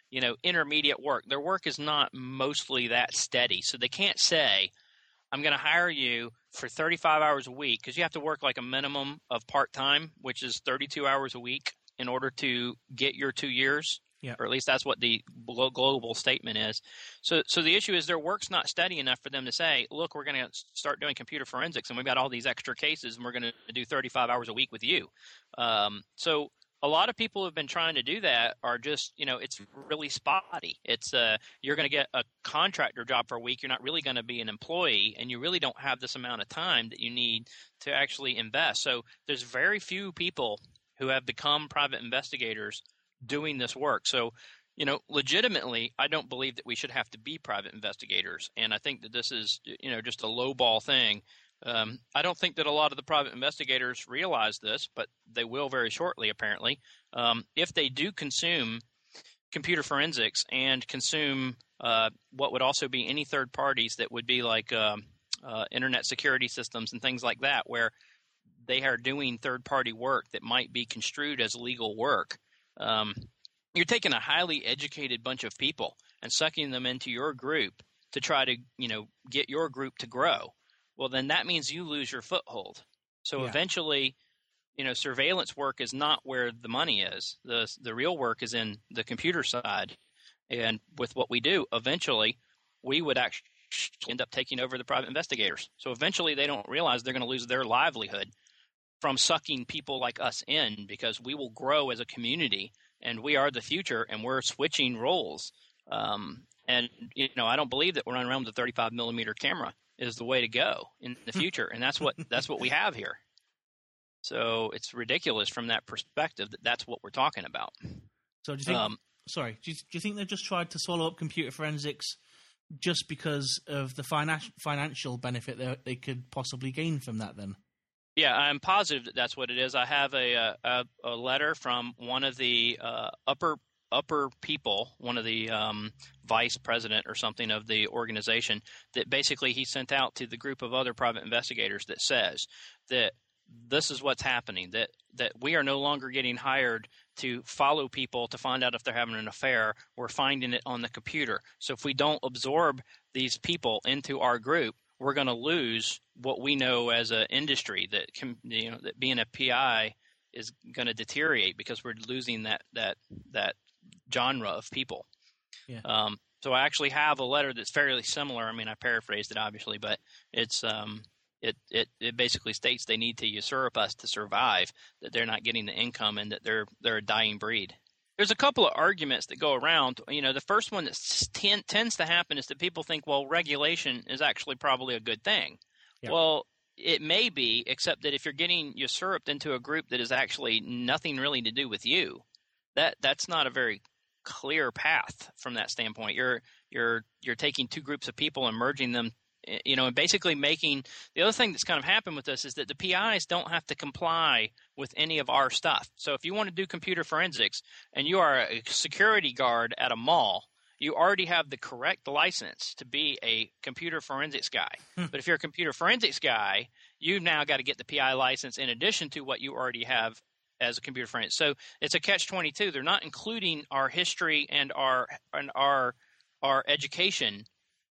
you know, intermediate work. Their work is not mostly that steady. So they can't say, I'm going to hire you for thirty-five hours a week, because you have to work like a minimum of part-time, which is thirty-two hours a week in order to get your two years. Yeah. Or at least that's what the global statement is. So so the issue is their work's not steady enough for them to say, look, we're going to start doing computer forensics, and we've got all these extra cases, and we're going to do thirty-five hours a week with you. Um, so a lot of people who have been trying to do that are just, you know, it's really spotty. It's uh, you're going to get a contractor job for a week. You're not really going to be an employee, and you really don't have this amount of time that you need to actually invest. So there's very few people who have become private investigators doing this work. So, you know, legitimately, I don't believe that we should have to be private investigators. And I think that this is, you know, just a lowball thing. Um, I don't think that a lot of the private investigators realize this, but they will very shortly, apparently. Um, if they do consume computer forensics and consume uh, what would also be any third parties that would be like um, uh, internet security systems and things like that, where they are doing third-party work that might be construed as legal work, um, you're taking a highly educated bunch of people and sucking them into your group to try to, you know, get your group to grow. Well, then that means you lose your foothold. So Yeah. eventually, you know, surveillance work is not where the money is. The the real work is in the computer side. And with what we do, eventually we would actually end up taking over the private investigators. So eventually they don't realize they're going to lose their livelihood from sucking people like us in, because we will grow as a community and we are the future, and we're switching roles. Um, and, you know, I don't believe that we're running around with a thirty-five millimeter camera is the way to go in the future. And that's what, that's what we have here. So it's ridiculous from that perspective that that's what we're talking about. So do you think, Um, sorry, do you, do you think they've just tried to swallow up computer forensics just because of the finan- financial benefit that they could possibly gain from that then? Yeah, I'm positive that that's what it is. I have a a, a letter from one of the uh, upper upper people, one of the um, vice president or something of the organization, that basically he sent out to the group of other private investigators that says that this is what's happening, that that we are no longer getting hired to follow people to find out if they're having an affair. We're finding it on the computer. So if we don't absorb these people into our group, we're going to lose what we know as an industry, that can, you know, that being a P I is going to deteriorate because we're losing that that that genre of people. Yeah. Um, so I actually have a letter that's fairly similar. I mean, I paraphrased it obviously, but it's um, it it it basically states they need to usurp us to survive, that they're not getting the income, and that they're they're a dying breed. There's a couple of arguments that go around. You know, the first one that ten, tends to happen is that people think, well, regulation is actually probably a good thing. Yeah. Well, it may be, except that if you're getting usurped into a group that is actually nothing really to do with you, that that's not a very clear path from that standpoint. You're you're you're taking two groups of people and merging them, you know, and basically making – the other thing that's kind of happened with this is that the P Is don't have to comply with any of our stuff. So if you want to do computer forensics and you are a security guard at a mall, you already have the correct license to be a computer forensics guy. But if you're a computer forensics guy, you've now got to get the P I license in addition to what you already have as a computer forensics. So it's a catch twenty-two. They're not including our history and our and our our education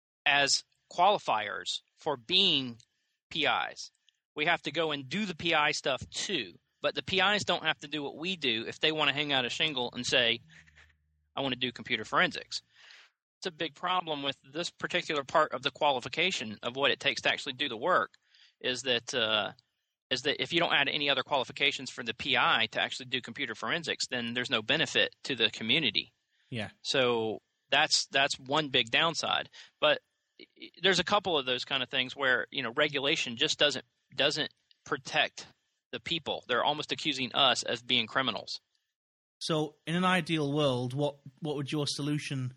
as qualifiers for being P Is. We have to go and do the P I stuff too. But the P Is don't have to do what we do if they want to hang out a shingle and say, I want to do computer forensics. It's a big problem with this particular part of the qualification of what it takes to actually do the work, is that uh, is that if you don't add any other qualifications for the P I to actually do computer forensics, then there's no benefit to the community. Yeah. So that's that's one big downside. But there's a couple of those kind of things where, you know, regulation just doesn't doesn't protect the people. They're almost accusing us of being criminals. So in an ideal world, what what would your solution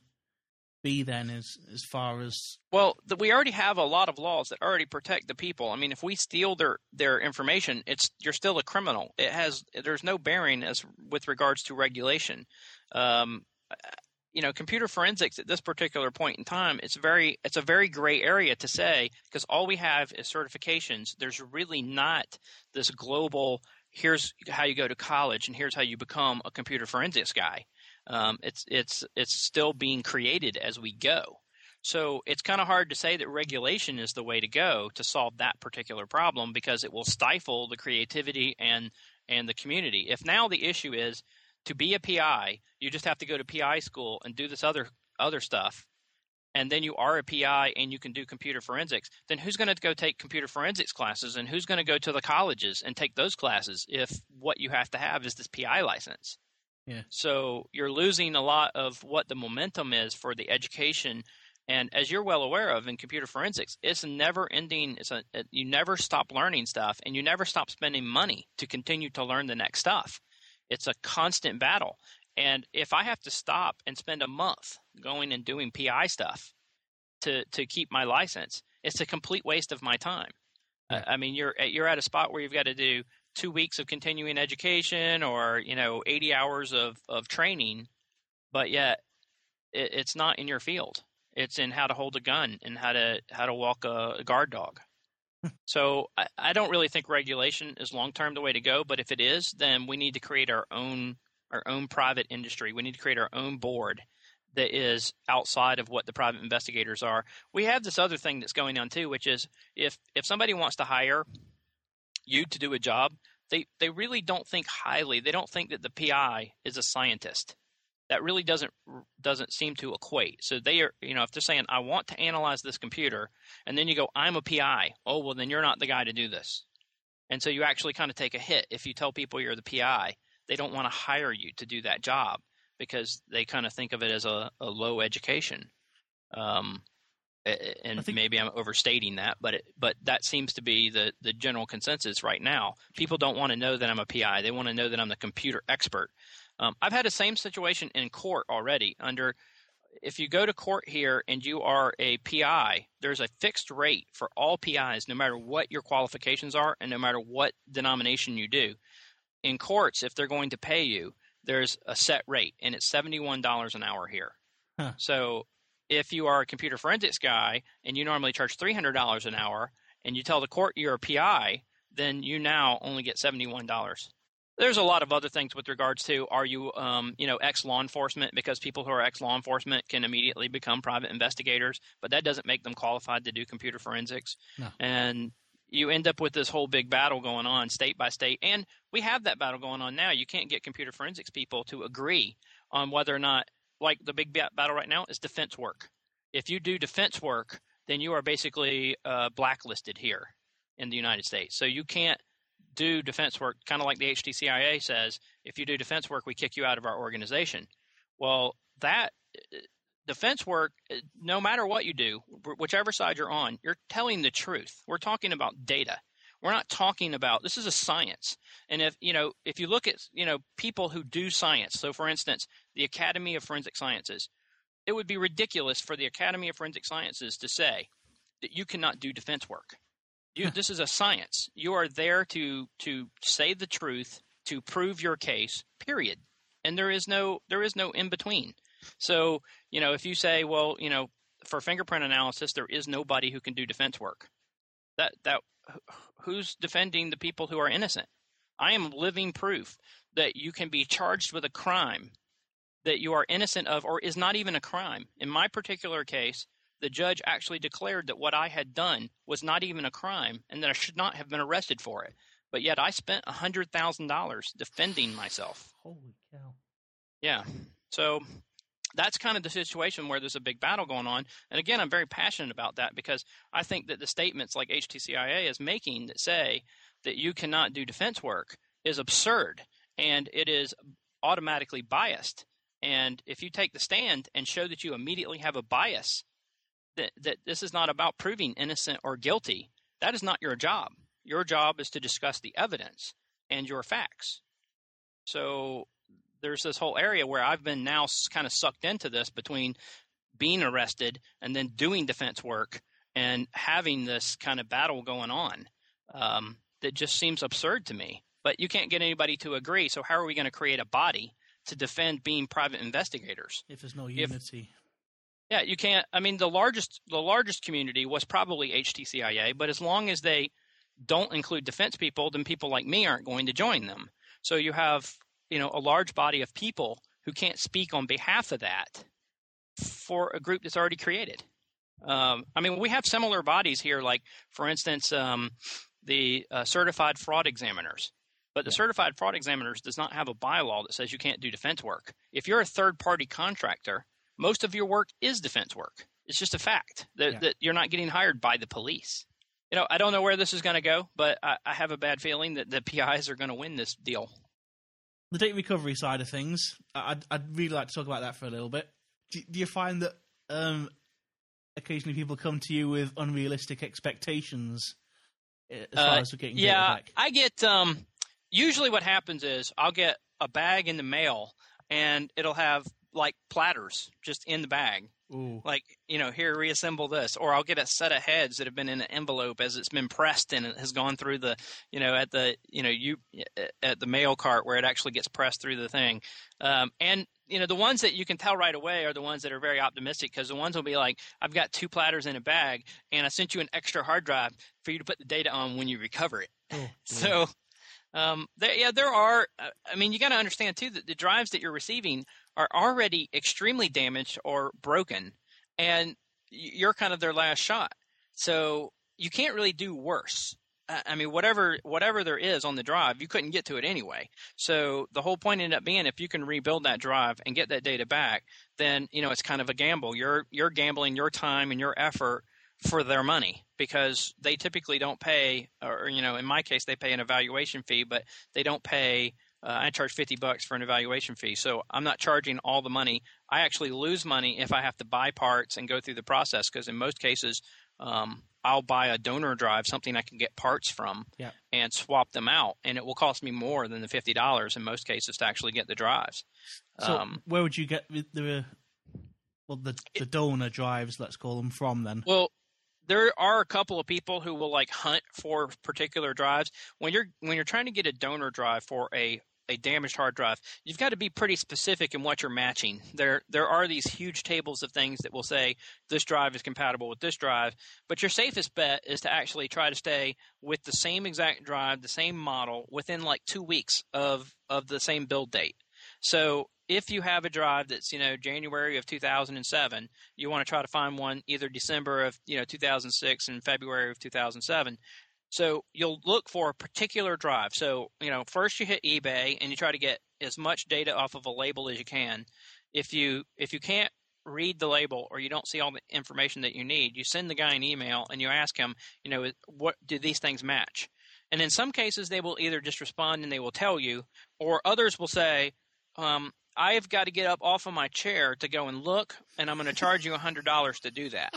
be then, as as far as well, the, we already have a lot of laws that already protect the people. I mean, if we steal their their information, it's you're still a criminal. It has there's no bearing as with regards to regulation. Um, you know, computer forensics at this particular point in time, it's very it's a very gray area to say, because all we have is certifications. There's really not this global, here's how you go to college and here's how you become a computer forensics guy. Um, it's it's it's still being created as we go. So it's kind of hard to say that regulation is the way to go to solve that particular problem, because it will stifle the creativity and and the community. If now the issue is to be a P I, you just have to go to P I school and do this other other stuff, and then you are a P I and you can do computer forensics, then who's going to go take computer forensics classes, and who's going to go to the colleges and take those classes if what you have to have is this P I license? Yeah. So you're losing a lot of what the momentum is for the education. And as you're well aware of in computer forensics, it's a never-ending. It's a you never stop learning stuff, and you never stop spending money to continue to learn the next stuff. It's a constant battle. And if I have to stop and spend a month going and doing P I stuff to to keep my license, it's a complete waste of my time. Yeah. I mean, you're you're at a spot where you've got to do two weeks of continuing education, or you know, eighty hours of of training, but yet it, it's not in your field. It's in how to hold a gun and how to how to walk a, a guard dog. So I, I don't really think regulation is long term the way to go. But if it is, then we need to create our own our own private industry. We need to create our own board that is outside of what the private investigators are. We have this other thing that's going on too, which is if if somebody wants to hire you to do a job, they they really don't think highly. They don't think that the P I is a scientist. That really doesn't doesn't seem to equate. So they are, you know, if they're saying, I want to analyze this computer, and then you go, I'm a P I. Oh, well, then you're not the guy to do this. And so you actually kind of take a hit if you tell people you're the P I. They don't want to hire you to do that job because they kind of think of it as a, a low education. Um, and think, maybe I'm overstating that, but it, but that seems to be the, the general consensus right now. People don't want to know that I'm a P I. They want to know that I'm the computer expert. Um, I've had the same situation in court already. Under, if you go to court here and you are a P I, there's a fixed rate for all P Is, no matter what your qualifications are and no matter what denomination you do. In courts, if they're going to pay you, there's a set rate, and it's seventy-one dollars an hour here. Huh. So if you are a computer forensics guy and you normally charge three hundred dollars an hour and you tell the court you're a P I, then you now only get seventy-one dollars. There's a lot of other things with regards to, are you, um, you know, ex-law enforcement, because people who are ex-law enforcement can immediately become private investigators, but that doesn't make them qualified to do computer forensics. No. And you end up with this whole big battle going on state by state. And we have that battle going on now. You can't get computer forensics people to agree on whether or not, like the big battle right now is defense work. If you do defense work, then you are basically uh, blacklisted here in the United States. So you can't do defense work, kind of like the H T C I A says, if you do defense work, we kick you out of our organization. Well, that defense work, no matter what you do, whichever side you're on, you're telling the truth. We're talking about data. We're not talking about, this is a science. And if, you know, if you look at, you know, people who do science, so for instance, the Academy of Forensic Sciences, it would be ridiculous for the Academy of Forensic Sciences to say that you cannot do defense work. You, this is a science. You are there to to say the truth, to prove your case, period. And there is no there is no in between. So, you know, if you say, well, you know, for fingerprint analysis, there is nobody who can do defense work. That that who's defending the people who are innocent? I am living proof that you can be charged with a crime that you are innocent of, or is not even a crime. In my particular case, the judge actually declared that what I had done was not even a crime and that I should not have been arrested for it. But yet I spent one hundred thousand dollars defending myself. Holy cow. Yeah. So that's kind of the situation where there's a big battle going on. And again, I'm very passionate about that because I think that the statements like H T C I A is making that say that you cannot do defense work is absurd, and it is automatically biased. And if you take the stand and show that you immediately have a bias, that, that this is not about proving innocent or guilty, that is not your job. Your job is to discuss the evidence and your facts. So there's this whole area where I've been now kind of sucked into this between being arrested and then doing defense work and having this kind of battle going on um, that just seems absurd to me. But you can't get anybody to agree, so how are we going to create a body to defend being private investigators? If there's no unity. If, yeah, you can't. I mean, the largest the largest community was probably H T C I A, but as long as they don't include defense people, then people like me aren't going to join them. So you have, you know, a large body of people who can't speak on behalf of that for a group that's already created. Um, I mean, we have similar bodies here, like, for instance, um, the uh, certified fraud examiners. But the yeah. certified fraud examiners does not have a bylaw that says you can't do defense work. If you're a third-party contractor, most of your work is defense work. It's just a fact that, yeah. that you're not getting hired by the police. You know, I don't know where this is going to go, but I, I have a bad feeling that the P Is are going to win this deal. The data recovery side of things, I'd, I'd really like to talk about that for a little bit. Do, do you find that um, occasionally people come to you with unrealistic expectations as far uh, as getting yeah, data back? I get um, – usually what happens is I'll get a bag in the mail, and it'll have, like, platters just in the bag. Ooh. Like, you know, here, reassemble this. Or I'll get a set of heads that have been in an envelope as it's been pressed and it has gone through the, you know, at the, you know, you at the mail cart where it actually gets pressed through the thing. Um, and, you know, the ones that you can tell right away are the ones that are very optimistic, because the ones will be like, I've got two platters in a bag and I sent you an extra hard drive for you to put the data on when you recover it. Oh, so, um, there, yeah, there are, I mean, you got to understand too that the drives that you're receiving are already extremely damaged or broken, and you're kind of their last shot. So you can't really do worse. I mean, whatever whatever there is on the drive, you couldn't get to it anyway. So the whole point ended up being, if you can rebuild that drive and get that data back, then, you know, it's kind of a gamble. You're you're gambling your time and your effort for their money, because they typically don't pay, or, you know, in my case, they pay an evaluation fee, but they don't pay. Uh, I charge fifty bucks for an evaluation fee, so I'm not charging all the money. I actually lose money if I have to buy parts and go through the process, because in most cases, um, I'll buy a donor drive, something I can get parts from, yeah. and swap them out, and it will cost me more than the fifty dollars in most cases to actually get the drives. So um, where would you get the well the the donor drives, let's call them, from then? Well, there are a couple of people who will like hunt for particular drives. When you're when you're trying to get a donor drive for a a damaged hard drive, you've got to be pretty specific in what you're matching. There there are these huge tables of things that will say this drive is compatible with this drive, but your safest bet is to actually try to stay with the same exact drive, the same model, within like two weeks of, of the same build date. So if you have a drive that's, you know, January of two thousand seven, you want to try to find one either December of, you know, two thousand six and February of two thousand seven. So you'll look for a particular drive. So, you know, first you hit eBay and you try to get as much data off of a label as you can. If you if you can't read the label, or you don't see all the information that you need, you send the guy an email and you ask him, you know, what do these things match? And in some cases, they will either just respond and they will tell you, or others will say, um, I've got to get up off of my chair to go and look, and I'm going to charge you one hundred dollars to do that.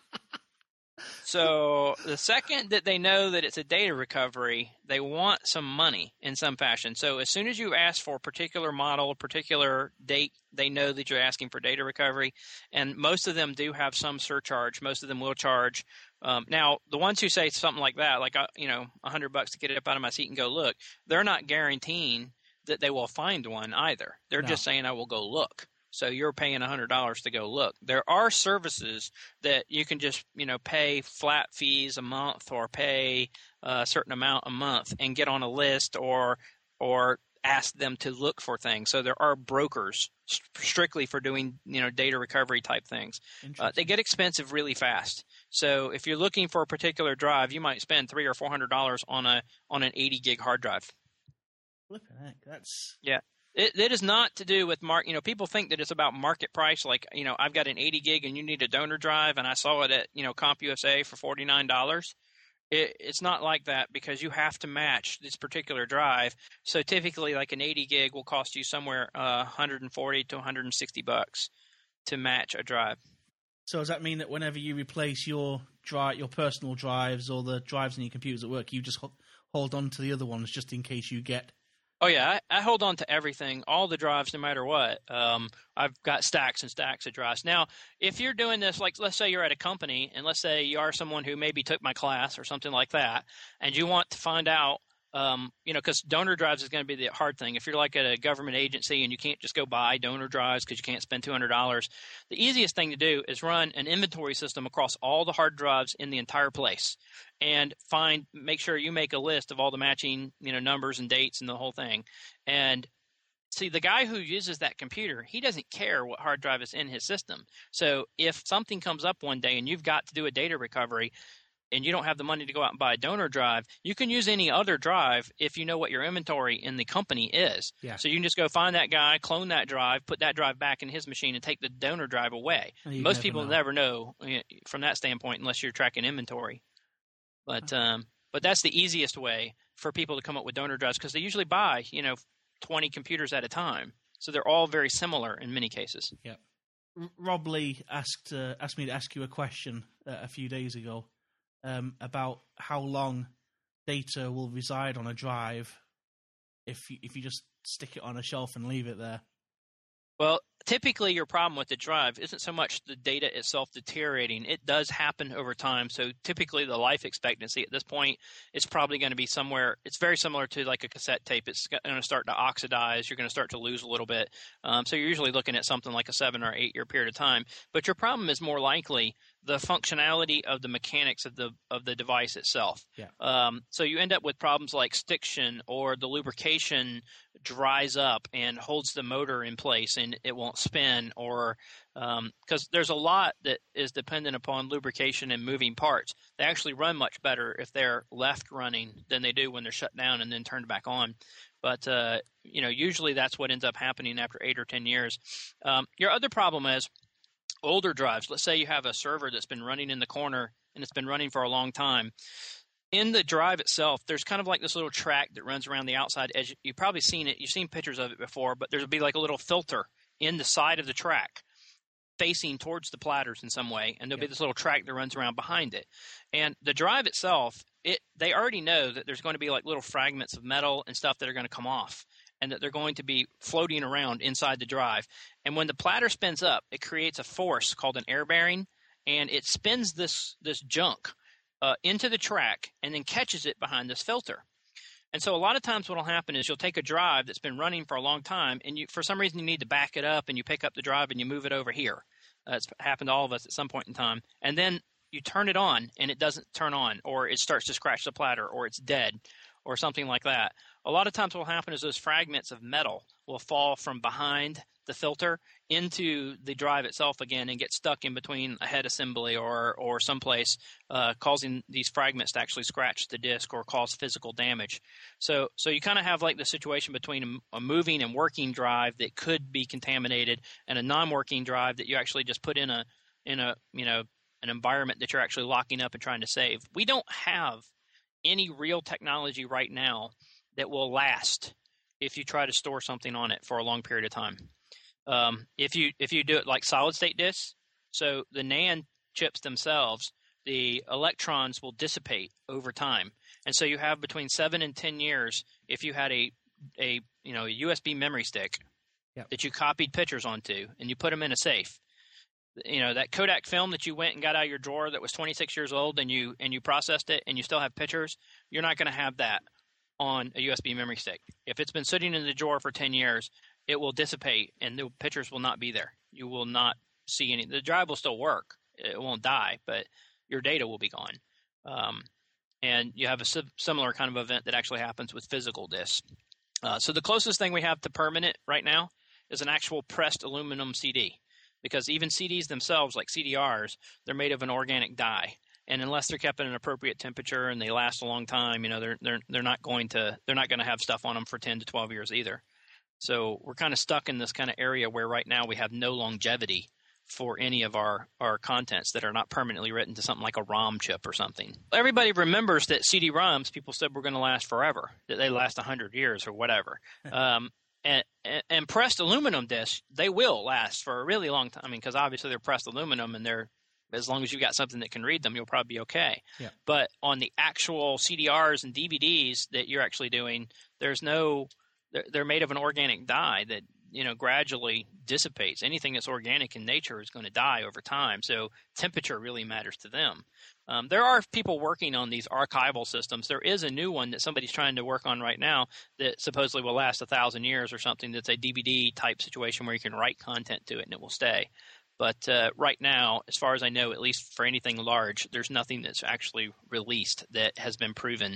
So the second that they know that it's a data recovery, they want some money in some fashion. So as soon as you ask for a particular model, a particular date, they know that you're asking for data recovery. And most of them do have some surcharge. Most of them will charge. Um, now, the ones who say something like that, like, uh, you know, one hundred bucks to get it up out of my seat and go look, they're not guaranteeing that they will find one either. They're no. just saying, I will go look. So you're paying one hundred dollars to go look. There are services that you can just, you know, pay flat fees a month, or pay a certain amount a month and get on a list, or or ask them to look for things. So there are brokers strictly for doing, you know, data recovery type things. Uh, they get expensive really fast. So if you're looking for a particular drive, you might spend three or four hundred dollars on a on an eighty gig hard drive. Flipping heck, that's yeah. It, it is not to do with mark. You know, people think that it's about market price. Like, you know, I've got an eighty gig and you need a donor drive, and I saw it at, you know, CompUSA for forty-nine dollars. It, it's not like that, because you have to match this particular drive. So typically, like an eighty gig will cost you somewhere uh, one hundred forty to one hundred sixty bucks to match a drive. So does that mean that whenever you replace your drive, your personal drives, or the drives in your computers at work, you just ho- hold on to the other ones just in case you get? Oh, yeah, I, I hold on to everything, all the drives, no matter what. Um, I've got stacks and stacks of drives. Now, if you're doing this, like, let's say you're at a company, and let's say you are someone who maybe took my class or something like that, and you want to find out, um, you know, because donor drives is going to be the hard thing. If you're like at a government agency and you can't just go buy donor drives because you can't spend two hundred dollars, the easiest thing to do is run an inventory system across all the hard drives in the entire place, and find, make sure you make a list of all the matching, you know, numbers and dates and the whole thing. And See, the guy who uses that computer, he doesn't care what hard drive is in his system. So if something comes up one day and you've got to do a data recovery and you don't have the money to go out and buy a donor drive, you can use any other drive if you know what your inventory in the company is. Yeah. So you can just go find that guy, clone that drive, put that drive back in his machine, and take the donor drive away. You Most never people know. never know from that standpoint unless you're tracking inventory. But um, but that's the easiest way for people to come up with donor drives because they usually buy, you know, twenty computers at a time. So they're all very similar in many cases. Yeah. Rob Lee asked uh, asked me to ask you a question uh, a few days ago um, about how long data will reside on a drive if you, if you just stick it on a shelf and leave it there. Well, typically your problem with the drive isn't so much the data itself deteriorating. It does happen over time. So typically the life expectancy at this point is probably going to be somewhere – it's very similar to like a cassette tape. It's going to start to oxidize. You're going to start to lose a little bit. Um, so you're usually looking at something like a seven or eight year period of time. But your problem is more likely the functionality of the mechanics of the of the device itself. Yeah. Um, so you end up with problems like stiction, or the lubrication dries up and holds the motor in place and it won't spin, or because um, there's a lot that is dependent upon lubrication and moving parts. They actually run much better if they're left running than they do when they're shut down and then turned back on. But uh, you know, usually that's what ends up happening after eight or ten years. Um, your other problem is older drives. Let's say you have a server that's been running in the corner and it's been running for a long time. In the drive itself, there's kind of like this little track that runs around the outside edge. You've probably seen it. You've seen pictures of it before, but there'll be like a little filter in the side of the track facing towards the platters in some way, and there'll Yep. be this little track that runs around behind it. And the drive itself, it they already know that there's going to be like little fragments of metal and stuff that are going to come off, and that they're going to be floating around inside the drive. And when the platter spins up, it creates a force called an air bearing, and it spins this this junk uh, into the track and then catches it behind this filter. And so a lot of times what will happen is you'll take a drive that's been running for a long time, and you for some reason you need to back it up, and you pick up the drive and you move it over here. Uh, it's happened to all of us at some point in time. And then you turn it on, and it doesn't turn on, or it starts to scratch the platter, or it's dead, or something like that. A lot of times what will happen is those fragments of metal will fall from behind the filter into the drive itself again and get stuck in between a head assembly or or someplace, uh, causing these fragments to actually scratch the disk or cause physical damage. So so you kind of have like the situation between a, a moving and working drive that could be contaminated and a non-working drive that you actually just put in a in a you know an environment that you're actually locking up and trying to save. We don't have any real technology right now that will last if you try to store something on it for a long period of time. Um, if you if you do it like solid state disks, so the NAND chips themselves, the electrons will dissipate over time, and so you have between seven and ten years if you had a a you know a U S B memory stick Yep. that you copied pictures onto and you put them in a safe. You know, that Kodak film that you went and got out of your drawer that was twenty-six years old and you and you processed it and you still have pictures, you're not going to have that on a U S B memory stick. If it's been sitting in the drawer for ten years, it will dissipate and the pictures will not be there. You will not see any. The drive will still work. It won't die, but your data will be gone. Um, and you have a si- similar kind of event that actually happens with physical disks. Uh, so the closest thing we have to permanent right now is an actual pressed aluminum C D. Because even C Ds themselves, like C D Rs, they're made of an organic dye, and unless they're kept at an appropriate temperature and they last a long time, you know, they're they're they're not going to they're not going to have stuff on them for ten to twelve years either. So we're kind of stuck in this kind of area where right now we have no longevity for any of our our contents that are not permanently written to something like a ROM chip or something. Everybody remembers that C D ROMs, people said were going to last forever, that they last one hundred years or whatever. um, And, and, and pressed aluminum discs, they will last for a really long time. I mean, because obviously they're pressed aluminum, and they're as long as you've got something that can read them, you'll probably be okay. Yeah. But on the actual C D Rs and D V Ds that you're actually doing, there's no they're, they're made of an organic dye that you know gradually dissipates. Anything that's organic in nature is going to die over time. So temperature really matters to them. Um, there are people working on these archival systems. There is a new one that somebody's trying to work on right now that supposedly will last a thousand years or something. That's a D V D type situation where you can write content to it and it will stay. But uh, right now, as far as I know, at least for anything large, there's nothing that's actually released that has been proven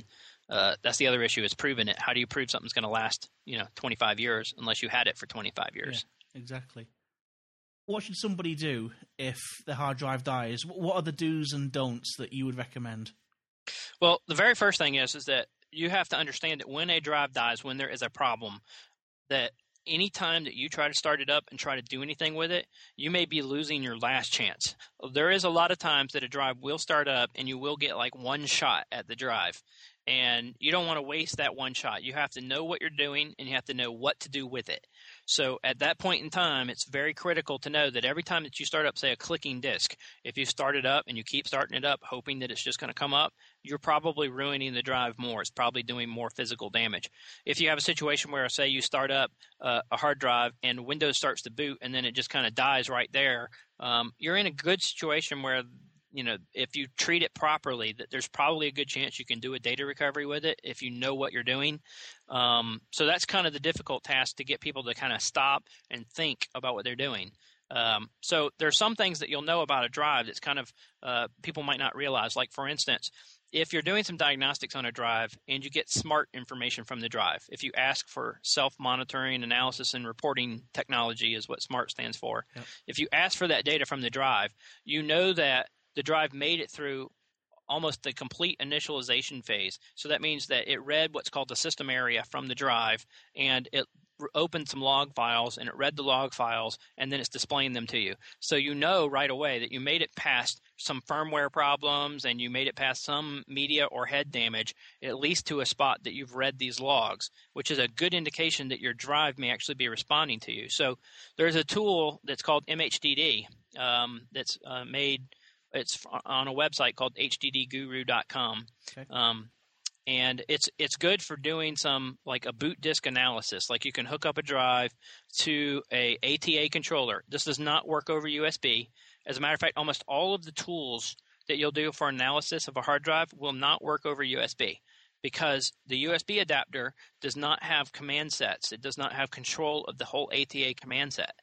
Uh, that's the other issue is proving it. How do you prove something's going to last, you know, twenty-five years unless you had it for twenty-five years? Yeah, exactly. What should somebody do if the hard drive dies? What are the do's and don'ts that you would recommend? Well, the very first thing is is that you have to understand that when a drive dies, when there is a problem, that any time that you try to start it up and try to do anything with it, you may be losing your last chance. There is a lot of times that a drive will start up and you will get like one shot at the drive. And you don't want to waste that one shot. You have to know what you're doing, and you have to know what to do with it. So at that point in time, it's very critical to know that every time that you start up, say, a clicking disk, if you start it up and you keep starting it up, hoping that it's just going to come up, you're probably ruining the drive more. It's probably doing more physical damage. If you have a situation where, say, you start up uh, a hard drive and Windows starts to boot and then it just kind of dies right there, um, you're in a good situation where – you know, if you treat it properly, that there's probably a good chance you can do a data recovery with it if you know what you're doing. Um, so that's kind of the difficult task, to get people to kind of stop and think about what they're doing. Um, so there's some things that you'll know about a drive that's kind of uh, people might not realize. Like, for instance, if you're doing some diagnostics on a drive and you get SMART information from the drive, if you ask for self-monitoring, analysis, and reporting technology is what SMART stands for. Yep. If you ask for that data from the drive, you know that the drive made it through almost the complete initialization phase. So that means that it read what's called the system area from the drive, and it opened some log files, and it read the log files, and then it's displaying them to you. So you know right away that you made it past some firmware problems, and you made it past some media or head damage, at least to a spot that you've read these logs, which is a good indication that your drive may actually be responding to you. So there's a tool that's called M H D D um, that's uh, made – it's on a website called H D D guru dot com. Okay. Um, and it's it's good for doing some, like, a boot disk analysis. Like, you can hook up a drive to a A T A controller. This does not work over U S B. As a matter of fact, almost all of the tools that you'll do for analysis of a hard drive will not work over U S B, because the U S B adapter does not have command sets. It does not have control of the whole A T A command set.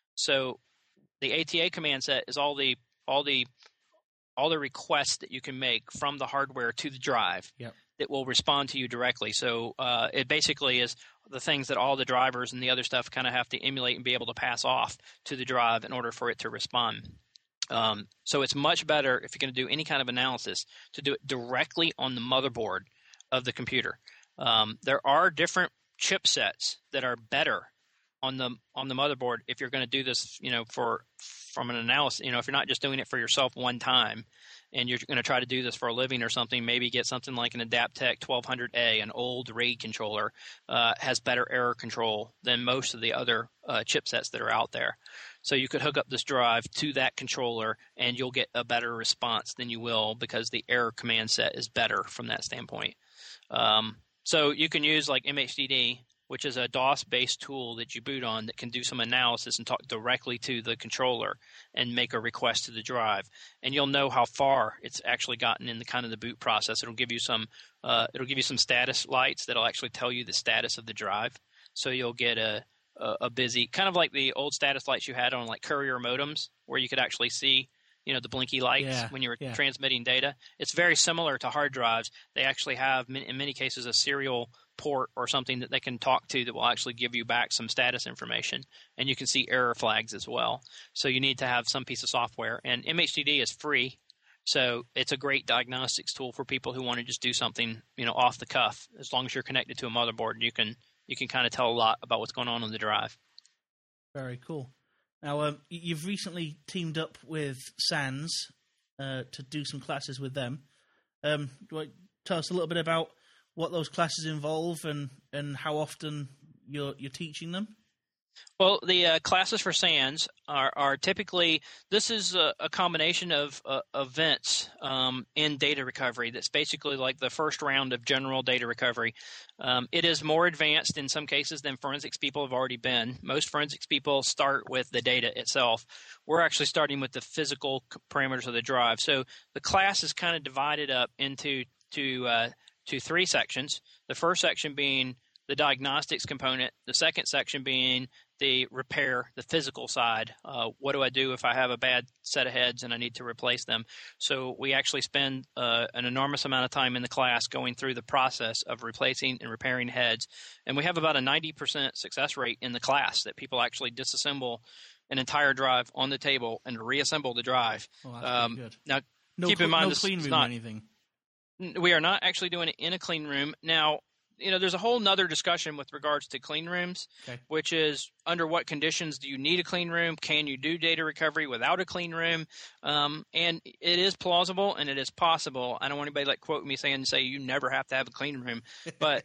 So the A T A command set is all the all the all the requests that you can make from the hardware to the drive. Yep. That will respond to you directly. So uh, it basically is the things that all the drivers and the other stuff kind of have to emulate and be able to pass off to the drive in order for it to respond. Um, so it's much better, if you're going to do any kind of analysis, to do it directly on the motherboard of the computer. Um, there are different chipsets that are better on the on the motherboard if you're going to do this, you know, for from an analysis. You know, if you're not just doing it for yourself one time, and you're going to try to do this for a living or something, maybe get something like an Adaptec twelve hundred A, an old RAID controller, uh, has better error control than most of the other uh, chipsets that are out there. So you could hook up this drive to that controller, and you'll get a better response than you will, because the error command set is better from that standpoint. Um, so you can use like M H D D, which is a DOS-based tool that you boot on that can do some analysis and talk directly to the controller and make a request to the drive. And you'll know how far it's actually gotten in the kind of the boot process. It'll give you some uh, it'll give you some status lights that'll actually tell you the status of the drive. So you'll get a, a, a busy, kind of like the old status lights you had on like courier modems, where you could actually see, you know, the blinky lights yeah, when you were yeah. transmitting data. It's very similar to hard drives. They actually have, in many cases, a serial port or something that they can talk to that will actually give you back some status information, and you can see error flags as well. So you need to have some piece of software, and M H D D is free, so it's a great diagnostics tool for people who want to just do something, you know, off the cuff. As long as you're connected to a motherboard, you can you can kind of tell a lot about what's going on on the drive. Very cool. Now, um, you've recently teamed up with SANS uh, to do some classes with them. Um, do you want to tell us a little bit about what those classes involve and, and how often you're you're teaching them? Well, the uh, classes for SANS are, are typically – this is a, a combination of uh, events um, in data recovery that's basically like the first round of general data recovery. Um, it is more advanced in some cases than forensics people have already been. Most forensics people start with the data itself. We're actually starting with the physical parameters of the drive. So the class is kind of divided up into to, uh, to three sections, the first section being – the diagnostics component, the second section being the repair, the physical side. Uh, what do I do if I have a bad set of heads and I need to replace them? So we actually spend uh, an enormous amount of time in the class going through the process of replacing and repairing heads. And we have about a ninety percent success rate in the class that people actually disassemble an entire drive on the table and reassemble the drive. Oh, that's um, good. Now, No, keep in mind no this clean is room not, or anything. we are not actually doing it in a clean room. Now, you know, there's a whole nother discussion with regards to clean rooms, Okay. which is under what conditions do you need a clean room? Can you do data recovery without a clean room? Um, and it is plausible and it is possible. I don't want anybody like quote me saying, say you never have to have a clean room, but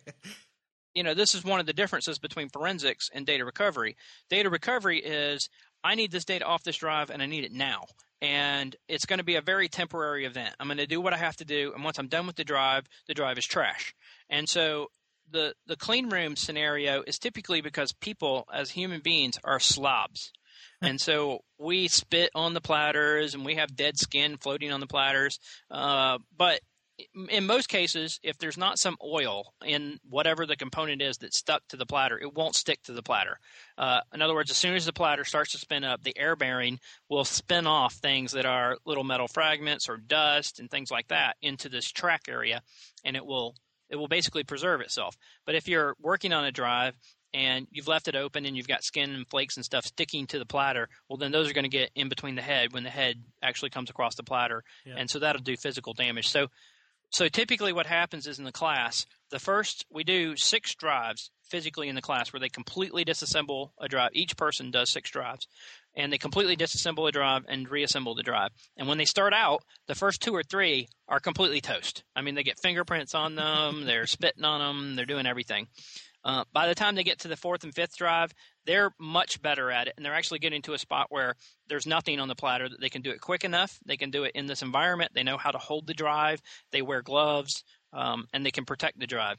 you know, this is one of the differences between forensics and data recovery. Data recovery is I need this data off this drive and I need it now. And it's going to be a very temporary event. I'm going to do what I have to do. And once I'm done with the drive, the drive is trash. And so the, the clean room scenario is typically because people as human beings are slobs. And so we spit on the platters and we have dead skin floating on the platters. Uh, but in most cases, if there's not some oil in whatever the component is that's stuck to the platter, it won't stick to the platter. Uh, in other words, as soon as the platter starts to spin up, the air bearing will spin off things that are little metal fragments or dust and things like that into this track area, and it will it will basically preserve itself. But if you're working on a drive and you've left it open and you've got skin and flakes and stuff sticking to the platter, well, then those are going to get in between the head when the head actually comes across the platter, yeah. And so that'll do physical damage. So So typically what happens is in the class, the first we do six drives physically in the class where they completely disassemble a drive. Each person does six drives, and they completely disassemble a drive and reassemble the drive. And when they start out, the first two or three are completely toast. I mean, they get fingerprints on them, they're spitting on them, they're doing everything. Uh, by the time they get to the fourth and fifth drive, they're much better at it, and they're actually getting to a spot where there's nothing on the platter that they can do it quick enough. They can do it in this environment. They know how to hold the drive. They wear gloves, um, and they can protect the drive.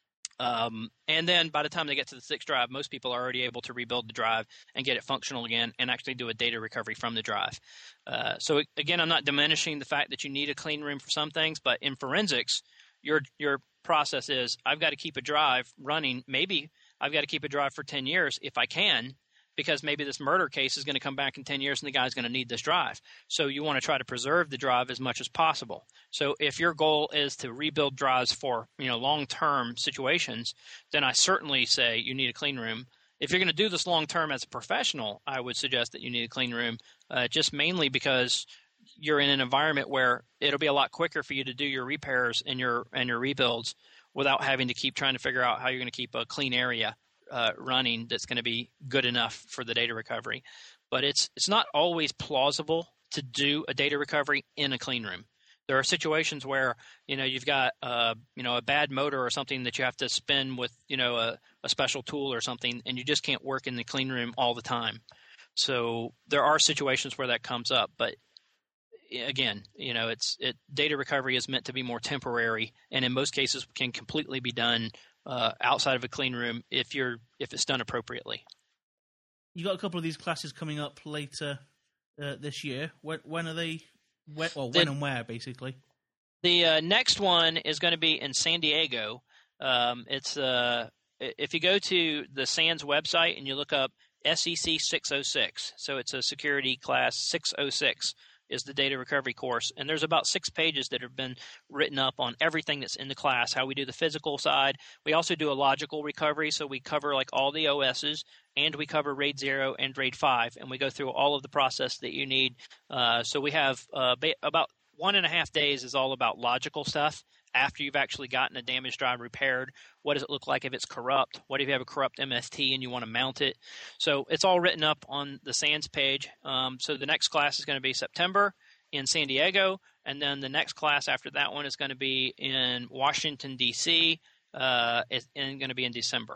Um, and then by the time they get to the sixth drive, most people are already able to rebuild the drive and get it functional again and actually do a data recovery from the drive. Uh, so, again, I'm not diminishing the fact that you need a clean room for some things, but in forensics, your your process is I've got to keep a drive running. Maybe I've got to keep a drive for ten years if I can, because maybe this murder case is going to come back in ten years and the guy's going to need this drive. So you want to try to preserve the drive as much as possible. So if your goal is to rebuild drives for, you know, long-term situations, then I certainly say you need a clean room. If you're going to do this long-term as a professional, I would suggest that you need a clean room, uh, just mainly because you're in an environment where it'll be a lot quicker for you to do your repairs and your and your rebuilds without having to keep trying to figure out how you're going to keep a clean area uh, running that's going to be good enough for the data recovery. But it's it's not always plausible to do a data recovery in a clean room. There are situations where, you know, you've got uh, you know, a bad motor or something that you have to spin with, you know, a, a special tool or something, and you just can't work in the clean room all the time. So there are situations where that comes up, but again, you know, it's it data recovery is meant to be more temporary, and in most cases can completely be done uh, outside of a clean room if you're if it's done appropriately. You got a couple of these classes coming up later uh, this year. When, when are they? When, well, when the, and where, basically? The uh, next one is going to be in San Diego. Um, it's uh, if you go to the SANS website and you look up S E C six oh six, so it's a security class six oh six. Is the data recovery course, and there's about six pages that have been written up on everything that's in the class, how we do the physical side. We also do a logical recovery, so we cover like all the O S's, and we cover RAID zero and RAID five, and we go through all of the process that you need. Uh, so we have uh, ba- about one and a half days is all about logical stuff. After you've actually gotten a damaged drive repaired, what does it look like if it's corrupt? What if you have a corrupt M S T and you want to mount it? So it's all written up on the SANS page. Um, so the next class is going to be September in San Diego, and then the next class after that one is going to be in Washington, D C, uh, and going to be in December.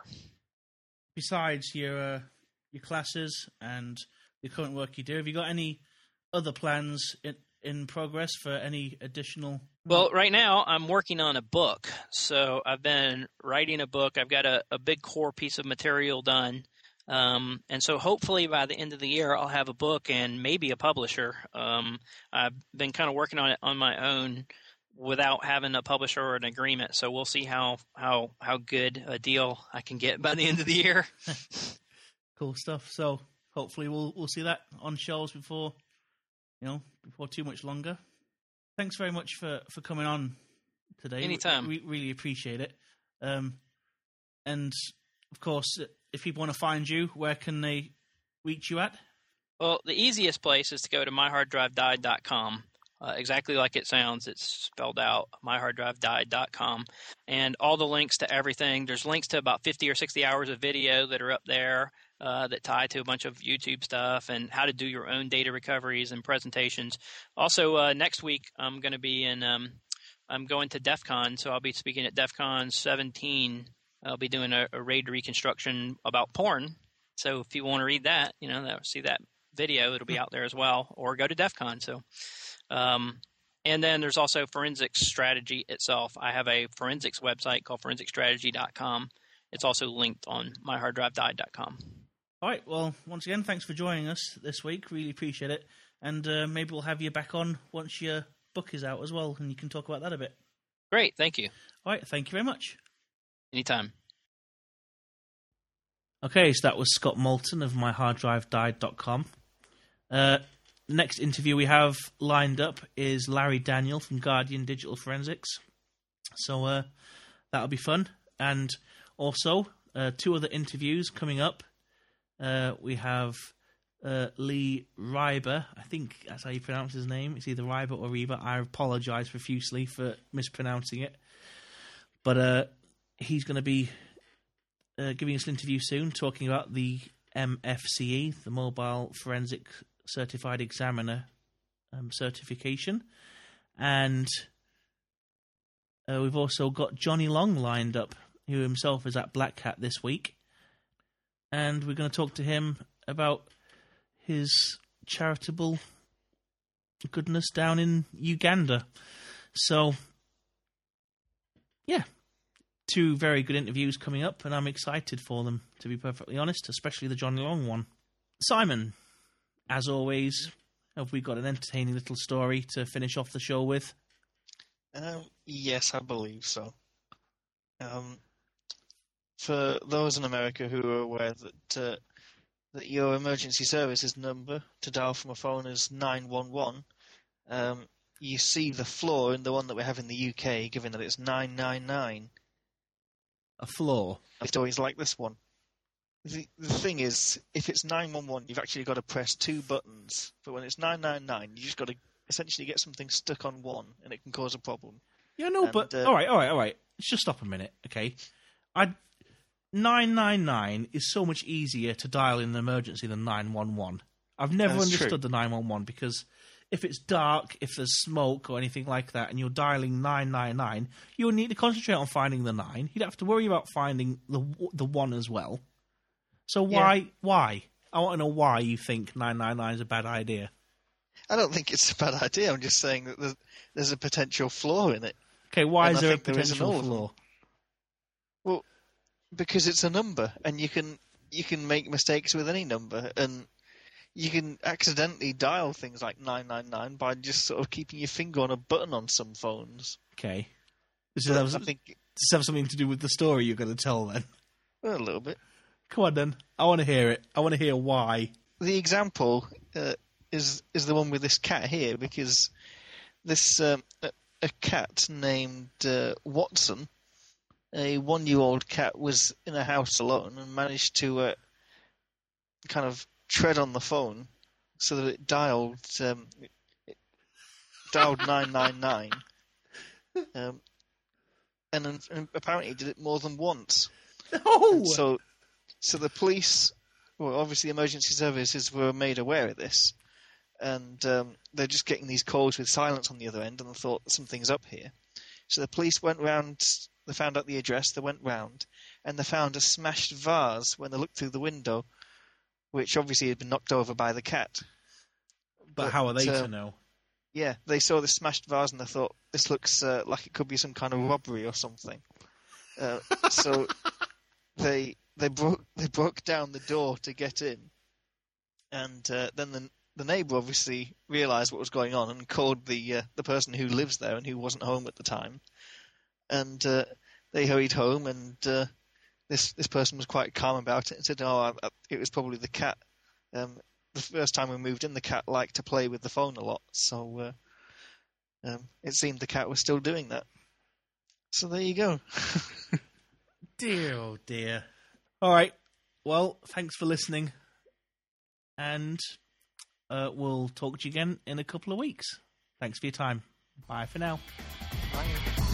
Besides your uh, your classes and the current work you do, have you got any other plans in, in progress for any additional? Well, right now I'm working on a book. So I've been writing a book. I've got a, a big core piece of material done. Um, and so hopefully by the end of the year I'll have a book and maybe a publisher. Um, I've been kind of working on it on my own without having a publisher or an agreement. So we'll see how how how good a deal I can get by the end of the year. Cool stuff. So hopefully we'll we'll see that on shelves before you know before too much longer. Thanks very much for, for coming on today. Anytime. We, we really appreciate it. Um, and of course, if people want to find you, where can they reach you at? Well, the easiest place is to go to my hard drive died dot com. Uh, exactly like it sounds, it's spelled out, my hard drive died dot com. And all the links to everything, there's links to about fifty or sixty hours of video that are up there uh, that tie to a bunch of YouTube stuff and how to do your own data recoveries and presentations. Also, uh, next week, I'm going to be in, um, I'm going to DEF CON, so I'll be speaking at DEF CON seventeen. I'll be doing a, a RAID reconstruction about porn. So if you want to read that, you know, that, see that video, it'll be out there as well, or go to DEF CON. So. Um, and then there's also forensics strategy itself. I have a forensics website called forensic strategy dot com. It's also linked on my hard drive died dot com. All right. Well, once again, thanks for joining us this week. Really appreciate it. And uh, maybe we'll have you back on once your book is out as well, and you can talk about that a bit. Great. Thank you. All right. Thank you very much. Anytime. Okay. So that was Scott Moulton of my hard drive died dot com. Uh, Next interview we have lined up is Larry Daniel from Guardian Digital Forensics. So uh, that'll be fun. And also, uh, two other interviews coming up. Uh, we have uh, Lee Reiber. I think that's how you pronounce his name. It's either Reiber or Reiber. I apologise profusely for mispronouncing it. But uh, he's going to be uh, giving us an interview soon, talking about the M F C E, the Mobile Forensic Certified Examiner um, certification. And uh, we've also got Johnny Long lined up, who himself is at Black Hat this week. And we're going to talk to him about his charitable goodness down in Uganda. So, yeah, two very good interviews coming up, and I'm excited for them, to be perfectly honest, especially the Johnny Long one. Simon, as always, have we got an entertaining little story to finish off the show with? Um, yes, I believe so. Um, for those in America who are aware that uh, that your emergency services number to dial from a phone is nine one one, um, you see the flaw in the one that we have in the U K, given that it's nine nine nine. A flaw? Stories like this one. The, the thing is, if it's nine one one, you've actually got to press two buttons. But when it's nine nine nine, you just got to essentially get something stuck on one, and it can cause a problem. Yeah, no, and, but... Uh, all right, all right, all right. Let's just stop a minute, okay? I nine nine nine is so much easier to dial in an emergency than nine one one. I've never That's understood true. the nine one one, because if it's dark, if there's smoke or anything like that, and you're dialing nine nine nine, you'll need to concentrate on finding the nine. You'd have to worry about finding the the one as well. So why, Yeah. why? I want to know why you think nine nine nine is a bad idea. I don't think it's a bad idea. I'm just saying that there's, there's a potential flaw in it. Okay, why And is I there a think there is in all potential of them. flaw? Well, because it's a number, and you can you can make mistakes with any number, and you can accidentally dial things like nine nine nine by just sort of keeping your finger on a button on some phones. Okay. Does But this, have, I think does this have something to do with the story you're going to tell then? well, a little bit. Come on then. I want to hear it. I want to hear why. The example uh, is is the one with this cat here, because this um, a, a cat named uh, Watson, a one-year-old cat, was in a house alone and managed to uh, kind of tread on the phone so that it dialed um, it dialed nine nine nine, um, and, then- and apparently it did it more than once. No! And so. So the police, well, obviously emergency services were made aware of this, and um, they're just getting these calls with silence on the other end, and they thought something's up here. So the police went round, they found out the address, they went round, and they found a smashed vase when they looked through the window, which obviously had been knocked over by the cat. but how are they uh, to know? Yeah, they saw the smashed vase and they thought, this looks uh, like it could be some kind of robbery or something. Uh, so they... They broke they broke down the door to get in, and uh, then the the neighbour obviously realised what was going on and called the uh, the person who lives there and who wasn't home at the time. And uh, they hurried home, and uh, this this person was quite calm about it and said, "Oh, I, I, it was probably the cat. Um, the first time we moved in, the cat liked to play with the phone a lot, so uh, um, it seemed the cat was still doing that." So there you go. Dear, oh dear. All right. Well, thanks for listening, and uh, we'll talk to you again in a couple of weeks. Thanks for your time. Bye for now. Bye.